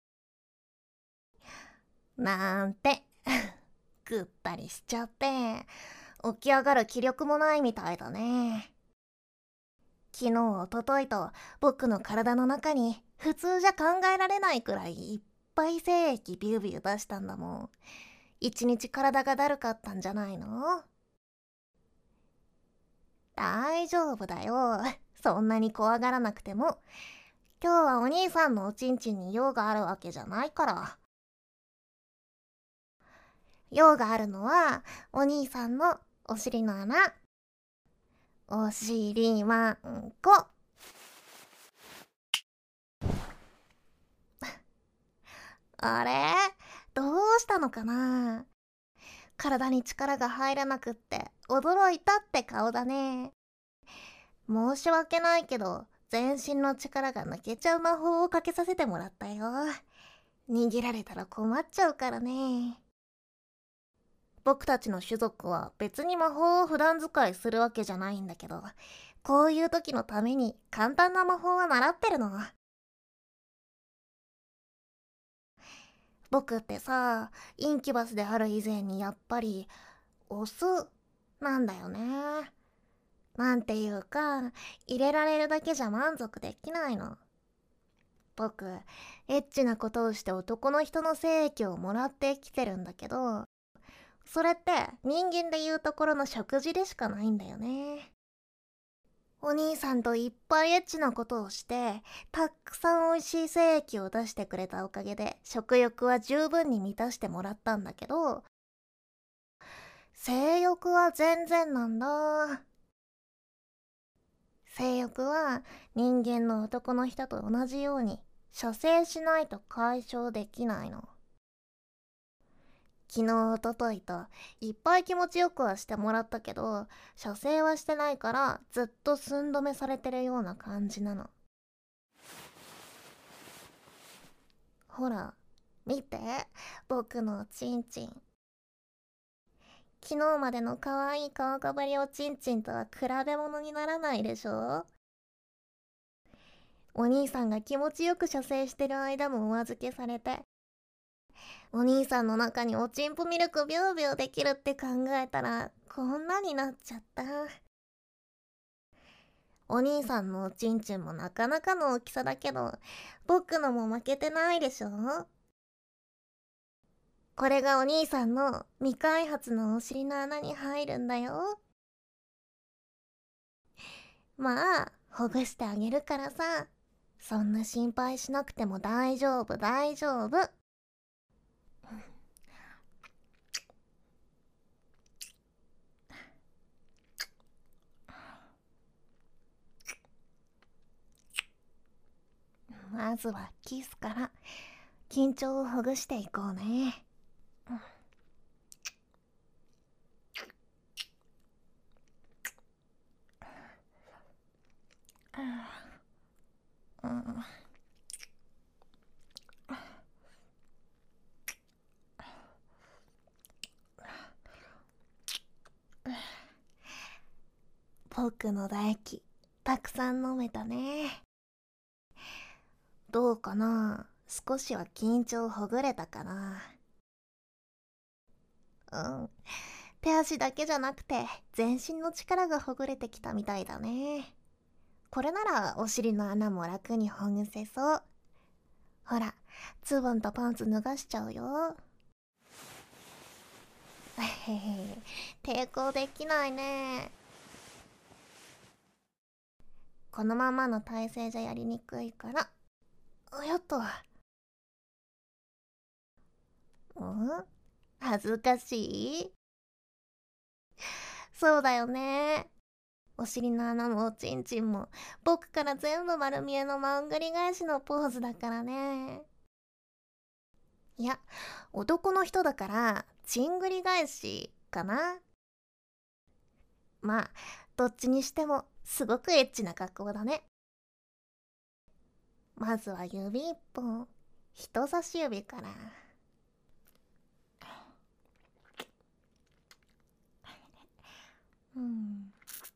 A: なんてぐったりしちゃって起き上がる気力もないみたいだね。昨日おとといと僕の体の中に普通じゃ考えられないくらいいっぱい精液ビュービュー出したんだもん。一日体がだるかったんじゃないの？大丈夫だよ、そんなに怖がらなくても。今日はお兄さんのおちんちんに用があるわけじゃないから。用があるのはお兄さんのお尻の穴。お尻まんこ。あれ、どうしたのかな？体に力が入らなくって驚いたって顔だね。申し訳ないけど全身の力が抜けちゃう魔法をかけさせてもらったよ。逃げられたら困っちゃうからね。僕たちの種族は別に魔法を普段使いするわけじゃないんだけど、こういう時のために簡単な魔法は習ってるの。僕ってさ、インキュバスである以前にやっぱりオスなんだよね。なんていうか、入れられるだけじゃ満足できないの。僕、エッチなことをして男の人の精液をもらってきてるんだけど、それって人間でいうところの食事でしかないんだよね。お兄さんといっぱいエッチなことをしてたくさん美味しい精液を出してくれたおかげで食欲は十分に満たしてもらったんだけど、性欲は全然なんだ。性欲は人間の男の人と同じように射精しないと解消できないの。昨日おとといといっぱい気持ちよくはしてもらったけど、射精はしてないからずっと寸止めされてるような感じなの。ほら見て、僕のおちんちん。昨日までの可愛い顔かぶりおちんちんとは比べ物にならないでしょ。お兄さんが気持ちよく射精してる間もお預けされて、お兄さんの中におちんぽミルクビュービューできるって考えたらこんなになっちゃった。お兄さんのおちんちんもなかなかの大きさだけど、僕のも負けてないでしょ。これがお兄さんの未開発のお尻の穴に入るんだよ。まあほぐしてあげるからさ、そんな心配しなくても大丈夫大丈夫。まずはキスから緊張をほぐしていこうね。うん、僕の唾液たくさん飲めたね。どうかな、少しは緊張ほぐれたかな。 うん。手足だけじゃなくて全身の力がほぐれてきたみたいだね。これならお尻の穴も楽にほぐせそう。ほら、ズボンとパンツ脱がしちゃうよ。へへ、抵抗できないね。このままの体勢じゃやりにくいから。よっと。うん恥ずかしい？そうだよね。お尻の穴もおちんちんも僕から全部丸見えのまんぐり返しのポーズだからね。いや、男の人だからちんぐり返しかな。まあ、どっちにしてもすごくエッチな格好だね。まずは指一本、人差し指から。うん。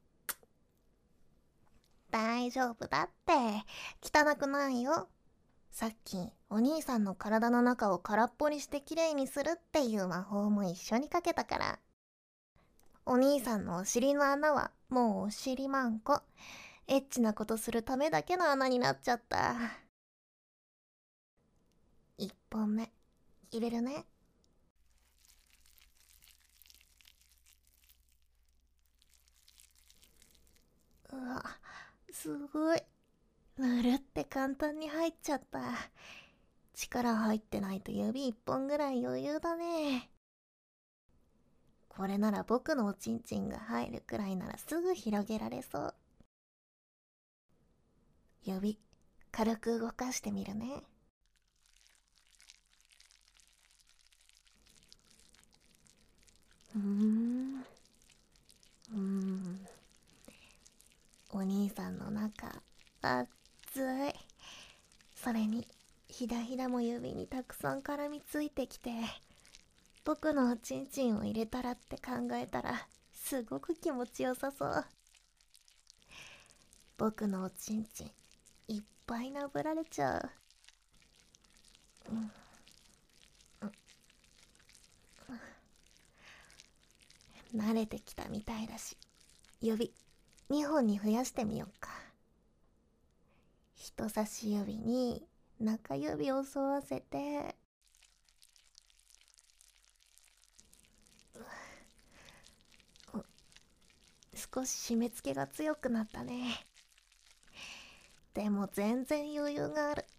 A: 大丈夫だって。汚くないよ。さっきお兄さんの体の中を空っぽにしてきれいにするっていう魔法も一緒にかけたから。お兄さんのお尻の穴はもうお尻まんこ。エッチなことするためだけの穴になっちゃった。一本目入れるね。うわ、すごい。ぬるって簡単に入っちゃった。力入ってないと指一本ぐらい余裕だね。これなら僕のおちんちんが入るくらいならすぐ広げられそう。指軽く動かしてみるね。うーんうーんお兄さんの中熱い。それにひだひだも指にたくさん絡みついてきて、僕のおちんちんを入れたらって考えたらすごく気持ちよさそう。僕のおちんちんいっぱいなぶられちゃう。うん、慣れてきたみたいだし、指にほんに増やしてみよっか。人差し指に中指を沿わせて、少し締め付けが強くなったね。でも全然余裕がある。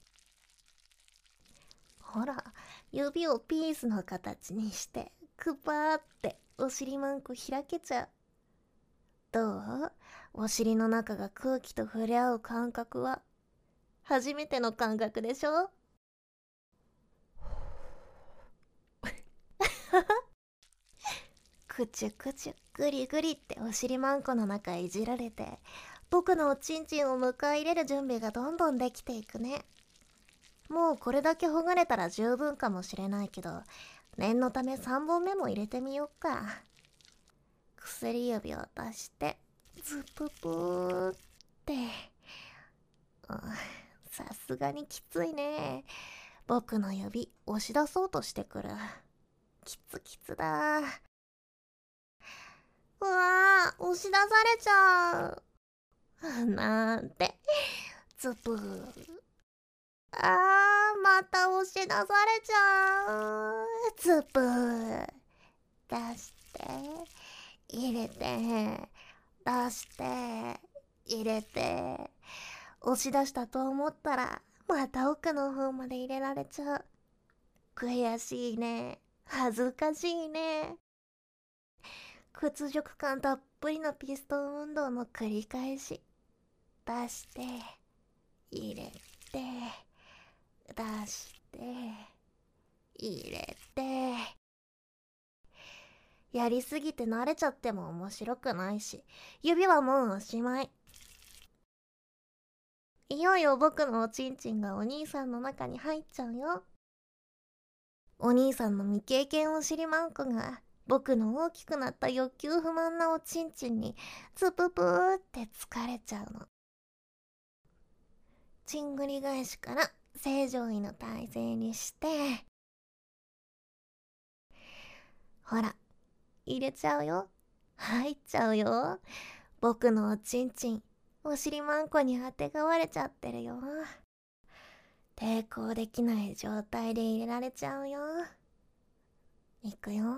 A: ほら、指をピースの形にしてくばーってお尻マンコ開けちゃう。どう？お尻の中が空気と触れ合う感覚は初めての感覚でしょ？くちゅくちゅぐりぐりってお尻マンコの中いじられて、僕のおちんちんを迎え入れる準備がどんどんできていくね。もうこれだけほぐれたら十分かもしれないけど、念のためさんぼんめも入れてみよっか。薬指を出してズププーって、うん、さすがにきついね。僕の指押し出そうとしてくる。きつきつだ。うわー、押し出されちゃう。なんて。ズプー。あー、また押し出されちゃう。ズプー。出して、入れて、出して、入れて。押し出したと思ったら、また奥の方まで入れられちゃう。悔しいね。恥ずかしいね。屈辱感たっぷりのピストン運動の繰り返し。出して、入れて、出して、入れて。やりすぎて慣れちゃっても面白くないし、指はもうおしまい。いよいよ僕のおちんちんがお兄さんの中に入っちゃうよ。お兄さんの未経験お尻マンコが僕の大きくなった欲求不満なおちんちんにツププーって疲れちゃうの。ちんぐり返しから正常位の体勢にして、ほら、 入れちゃうよ。入っちゃうよ。僕のおちんちん、お尻まんこにあてがわれちゃってるよ。抵抗できない状態で入れられちゃうよ。いくよ。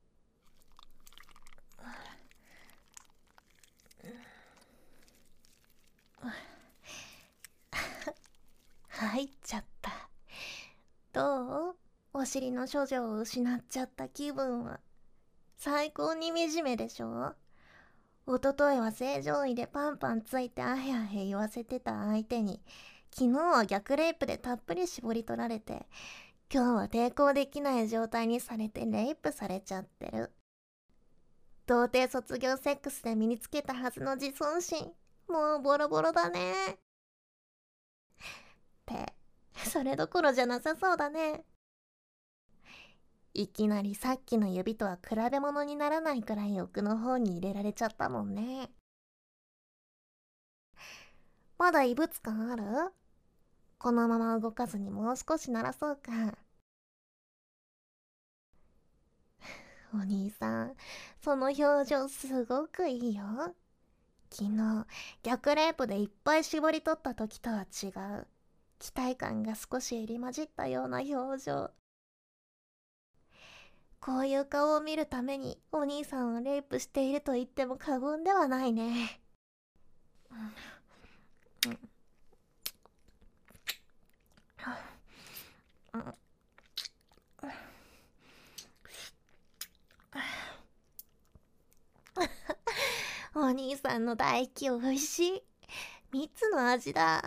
A: 入っちゃった。どう？お尻の処女を失っちゃった気分は。最高に惨めでしょ？おとといは正常位でパンパンついてあへあへ言わせてた相手に、昨日は逆レイプでたっぷり絞り取られて、今日は抵抗できない状態にされてレイプされちゃってる。童貞卒業セックスで身につけたはずの自尊心、もうボロボロだね。って、それどころじゃなさそうだね。いきなりさっきの指とは比べ物にならないくらい奥の方に入れられちゃったもんね。まだ異物感ある？このまま動かずにもう少し鳴らそうか。お兄さん、その表情すごくいいよ。昨日、逆レイプでいっぱい絞り取った時とは違う。期待感が少し入り混じったような表情。こういう顔を見るためにお兄さんをレイプしていると言っても過言ではないね。うんうんお兄さんの唾液おいしい。蜜の味だ。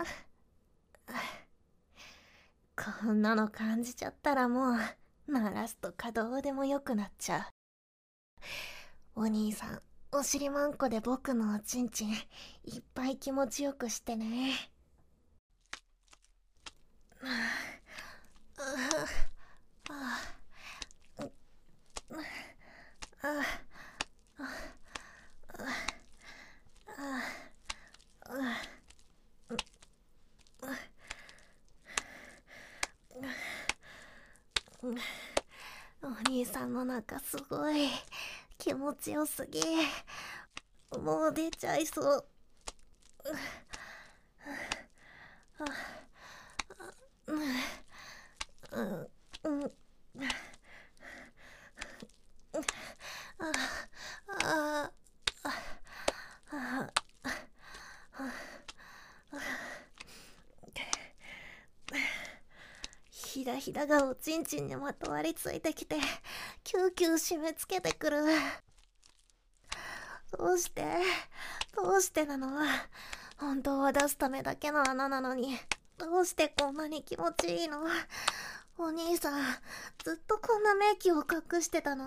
A: こんなの感じちゃったらもう鳴らすとかどうでもよくなっちゃう。お兄さん、お尻まんこで僕のおちんちんいっぱい気持ちよくしてね。お兄さんの中すごい気持ちよすぎ。もう出ちゃいそう。ひだひだがおちんちんにまとわりついてきてキューキュー締め付けてくる。どうしてどうしてなの？本当は出すためだけの穴なのに、どうしてこんなに気持ちいいの？お兄さん、ずっとこんな名器を隠してたの？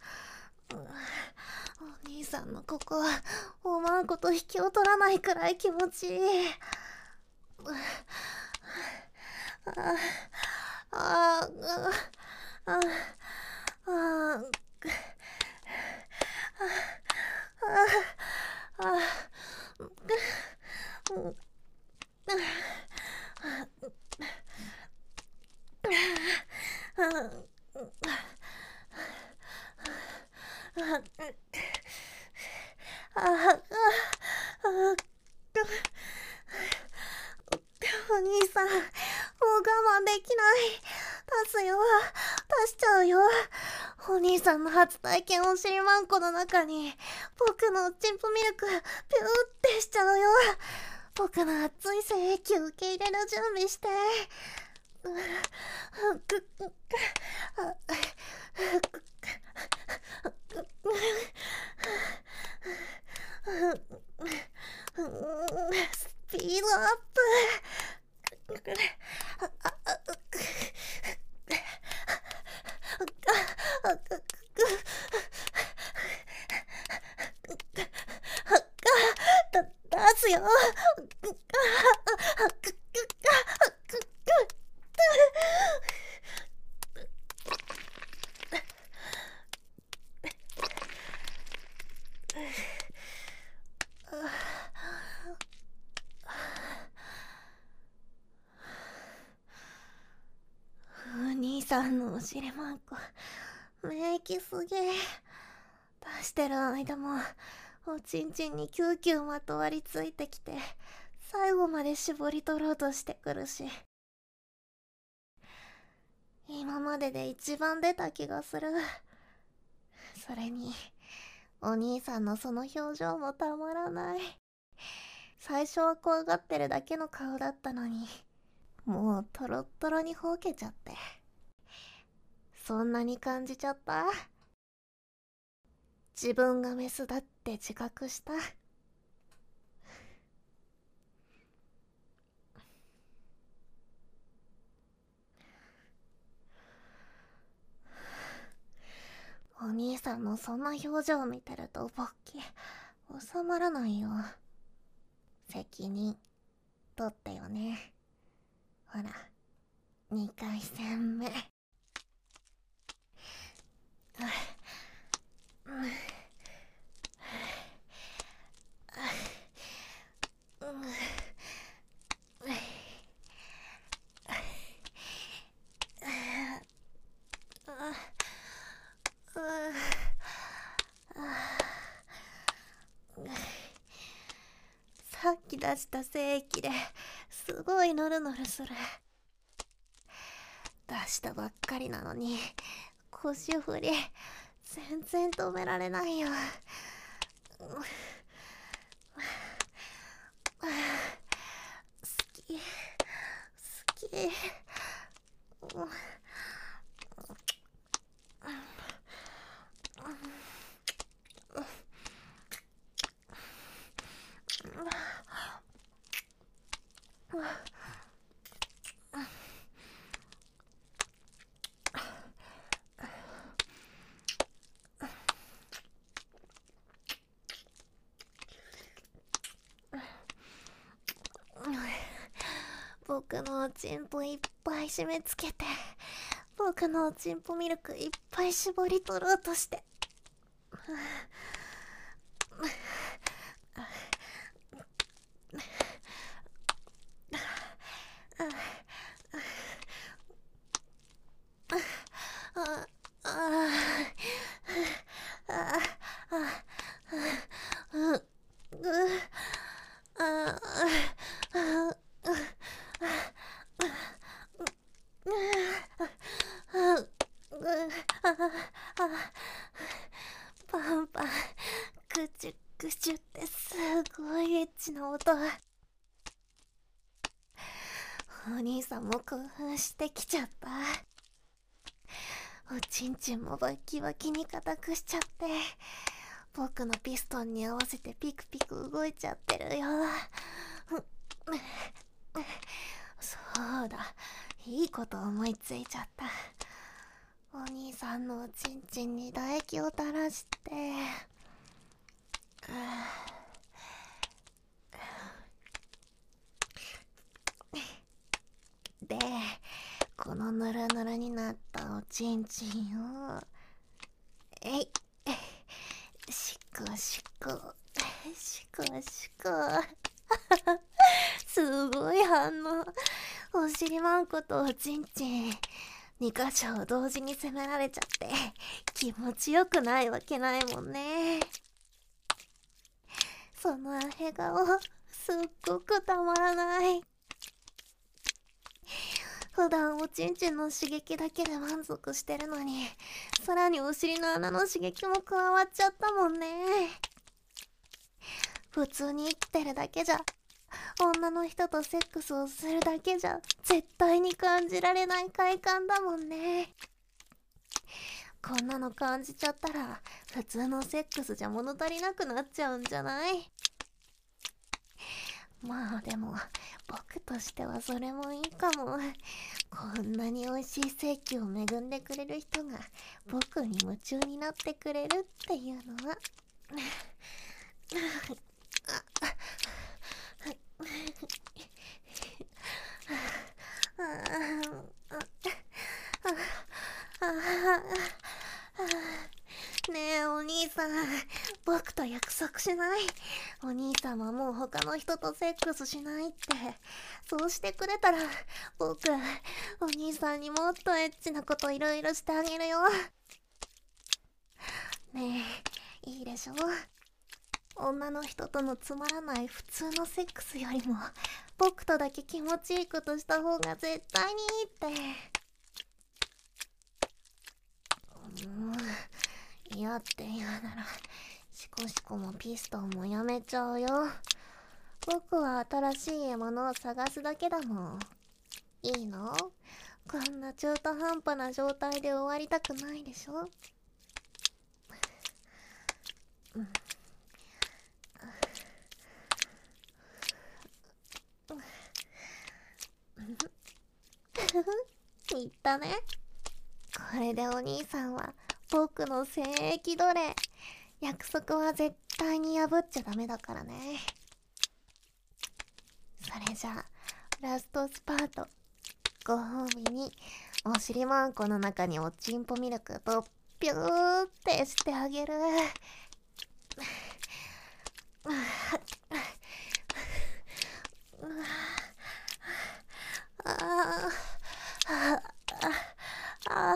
A: お兄さんのここ、おまんこと引きを取らないくらい気持ちいい。ああああああお兄さん、もう我慢できない。出すよ。出しちゃうよ。お兄さんの初体験お尻まんこの中に僕のチンポミルクピューってしちゃうよ。僕の熱い精液を受け入れる準備して。スピードアップ。出すよ。お兄さんのお尻まんこ名器すげえ。 出してる間もおちんちんにキューキューまとわりついてきて最後まで絞り取ろうとしてくるし、今までで一番出た気がする。それにお兄さんのその表情もたまらない。最初は怖がってるだけの顔だったのに、もうトロットロにほうけちゃって。そんなに感じちゃった？自分がメスだって自覚した？お兄さんのそんな表情見てると勃起収まらないよ。責任取ってよね。ほら、にかい戦目。さっき出した精液ですごいノルノルする。出したばっかりなのに腰振り全然止められないよ。好き好き。僕のおちんぽいっぱい締め付けて、僕のおちんぽミルクいっぱい絞り取ろうとして。パンパンぐちゅぐちゅってすごいエッチな音。お兄さんも興奮してきちゃった。おちんちんもバッキバキに硬くしちゃって、僕のピストンに合わせてピクピク動いちゃってるよ。そうだ、いいこと思いついちゃった。お兄さんのおちんちんに唾液を垂らして、で、このヌルヌルになったおちんちんをえいしこしこしこしこすごい反応。お尻マンコとおちんちんに箇所を同時に攻められちゃって気持ちよくないわけないもんね。その笑顔すっごくたまらない。普段おちんちんの刺激だけで満足してるのに、さらにお尻の穴の刺激も加わっちゃったもんね。普通に生きてるだけじゃ、女の人とセックスをするだけじゃ絶対に感じられない快感だもんね。こんなの感じちゃったら普通のセックスじゃ物足りなくなっちゃうんじゃない？まあでも僕としてはそれもいいかも。こんなに美味しい性器を恵んでくれる人が僕に夢中になってくれるっていうのはねえお兄さん、僕と約束しない？お兄さんはもう他の人とセックスしないって。そうしてくれたら僕お兄さんにもっとエッチなこといろいろしてあげるよ。ねいいでしょ。女の人とのつまらない普通のセックスよりも僕とだけ気持ちいいことした方が絶対にいいって。もう嫌って言うならシコシコもピストンもやめちゃうよ。僕は新しい獲物を探すだけだもん。いいの？こんな中途半端な状態で終わりたくないでしょ。うん言ったね。これでお兄さんは僕の聖域奴隷。約束は絶対に破っちゃダメだからね。それじゃあラストスパート、ご褒美におしりまんこの中におちんぽミルクとピューってしてあげる。ああああ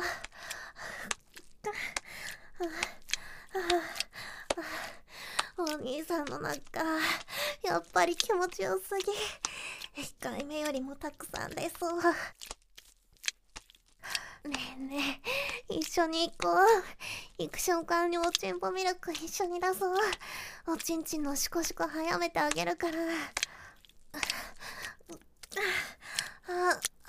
A: お兄さんの中やっぱり気持ちよすぎ。いっかいめよりもたくさん出そう。ねえねえ、一緒に行こう。行く瞬間におちんぽミルク一緒に出そう。おちんちんのシコシコ早めてあげるから。ああ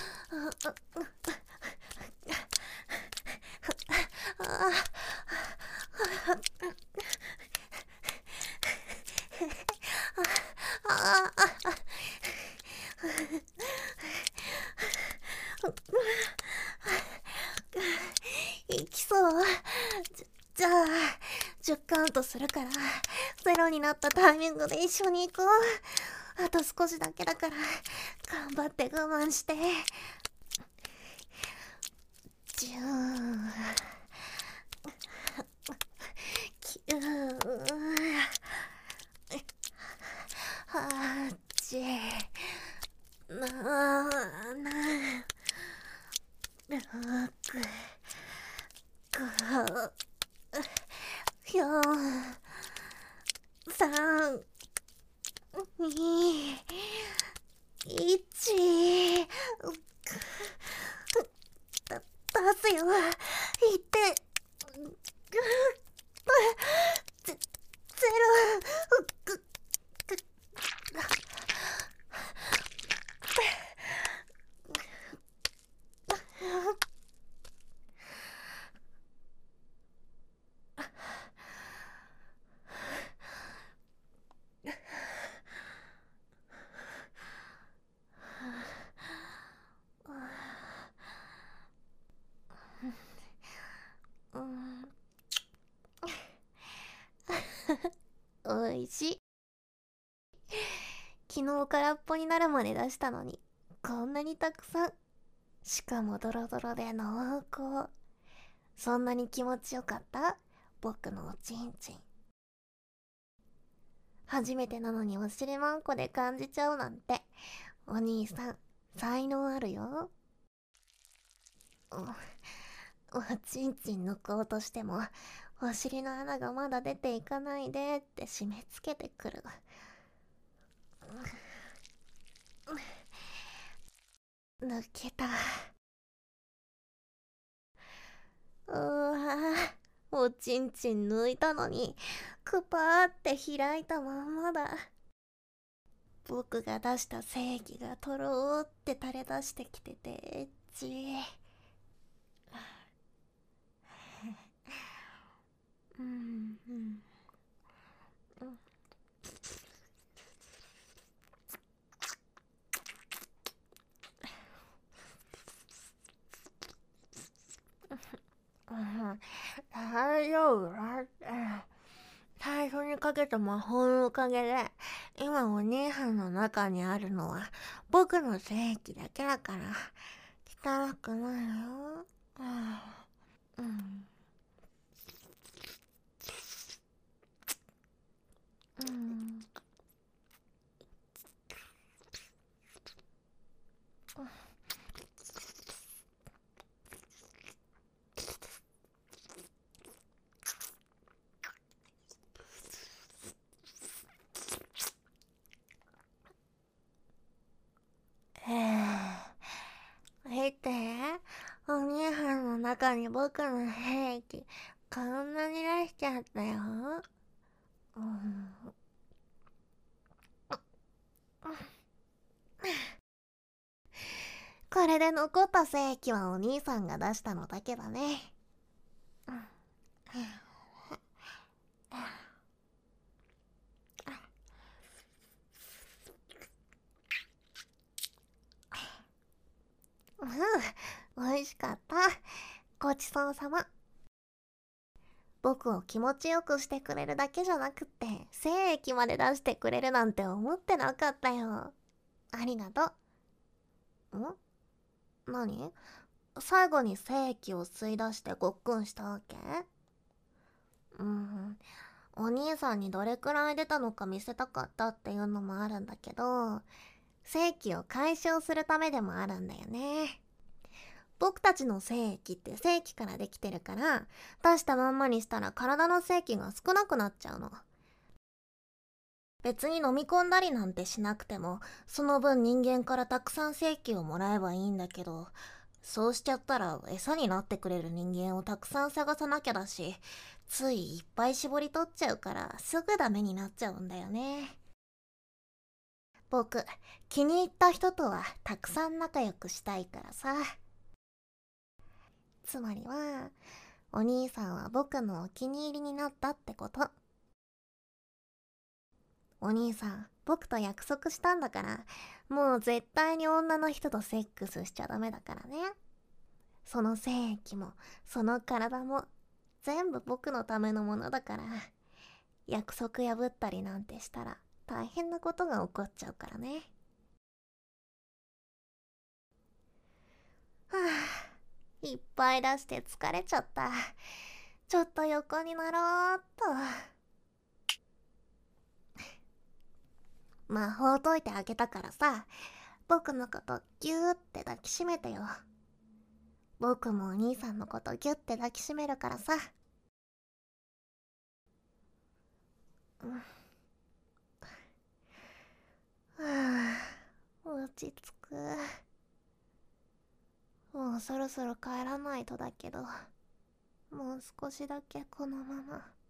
A: いきそう。じ, じゃあじゅっカウントするからゼロになったタイミングで一緒に行こう。あと少しだけだから頑張って我慢して。じゅうきゅうはちななろくごよんさんにいち出すよ。いってゼゼロおいしい。昨日空っぽになるまで出したのにこんなにたくさん。しかもドロドロで濃厚。そんなに気持ちよかった？僕のおちんちん。初めてなのにおしりまんこで感じちゃうなんてお兄さん才能あるよ。お, おちんちん抜こうとしてもお尻の穴がまだ出ていかないでって締め付けてくる。抜けた。うわおちんちん抜いたのにクパーって開いたまんまだ。僕が出した精液がとろーって垂れ出してきててエッチ。うんうんうん、大丈夫だって。最初にかけた魔法のおかげで今お兄さんの中にあるのは僕の精液だけだから汚くないよ。うん、うん、 かに僕の兵器こんなに出しちゃったよ。うん、これで残った精液はお兄さんが出したのだけだね。うん、美味しかった。ごちそうさま。僕を気持ちよくしてくれるだけじゃなくって精液まで出してくれるなんて思ってなかったよ。ありがとう。ん？何？最後に精液を吸い出してごっくんしたわけ？うん、お兄さんにどれくらい出たのか見せたかったっていうのもあるんだけど、精液を解消するためでもあるんだよね。僕たちの精液って精液からできてるから、出したまんまにしたら体の精液が少なくなっちゃうの。別に飲み込んだりなんてしなくても、その分人間からたくさん精液をもらえばいいんだけど、そうしちゃったら餌になってくれる人間をたくさん探さなきゃだし、ついいっぱい絞り取っちゃうからすぐダメになっちゃうんだよね。僕、気に入った人とはたくさん仲良くしたいからさ。つまりは、お兄さんは僕のお気に入りになったってこと。お兄さん、僕と約束したんだから、もう絶対に女の人とセックスしちゃダメだからね。その精液も、その体も、全部僕のためのものだから、約束破ったりなんてしたら、大変なことが起こっちゃうからね。はぁ、いっぱい出して疲れちゃった。ちょっと横になろうっと。魔法解いてあげたからさ、僕のことギューって抱きしめてよ。僕もお兄さんのことギュッて抱きしめるからさ。うん、はあ、落ち着く。もうそろそろ帰らないとだけど、もう少しだけこのまま。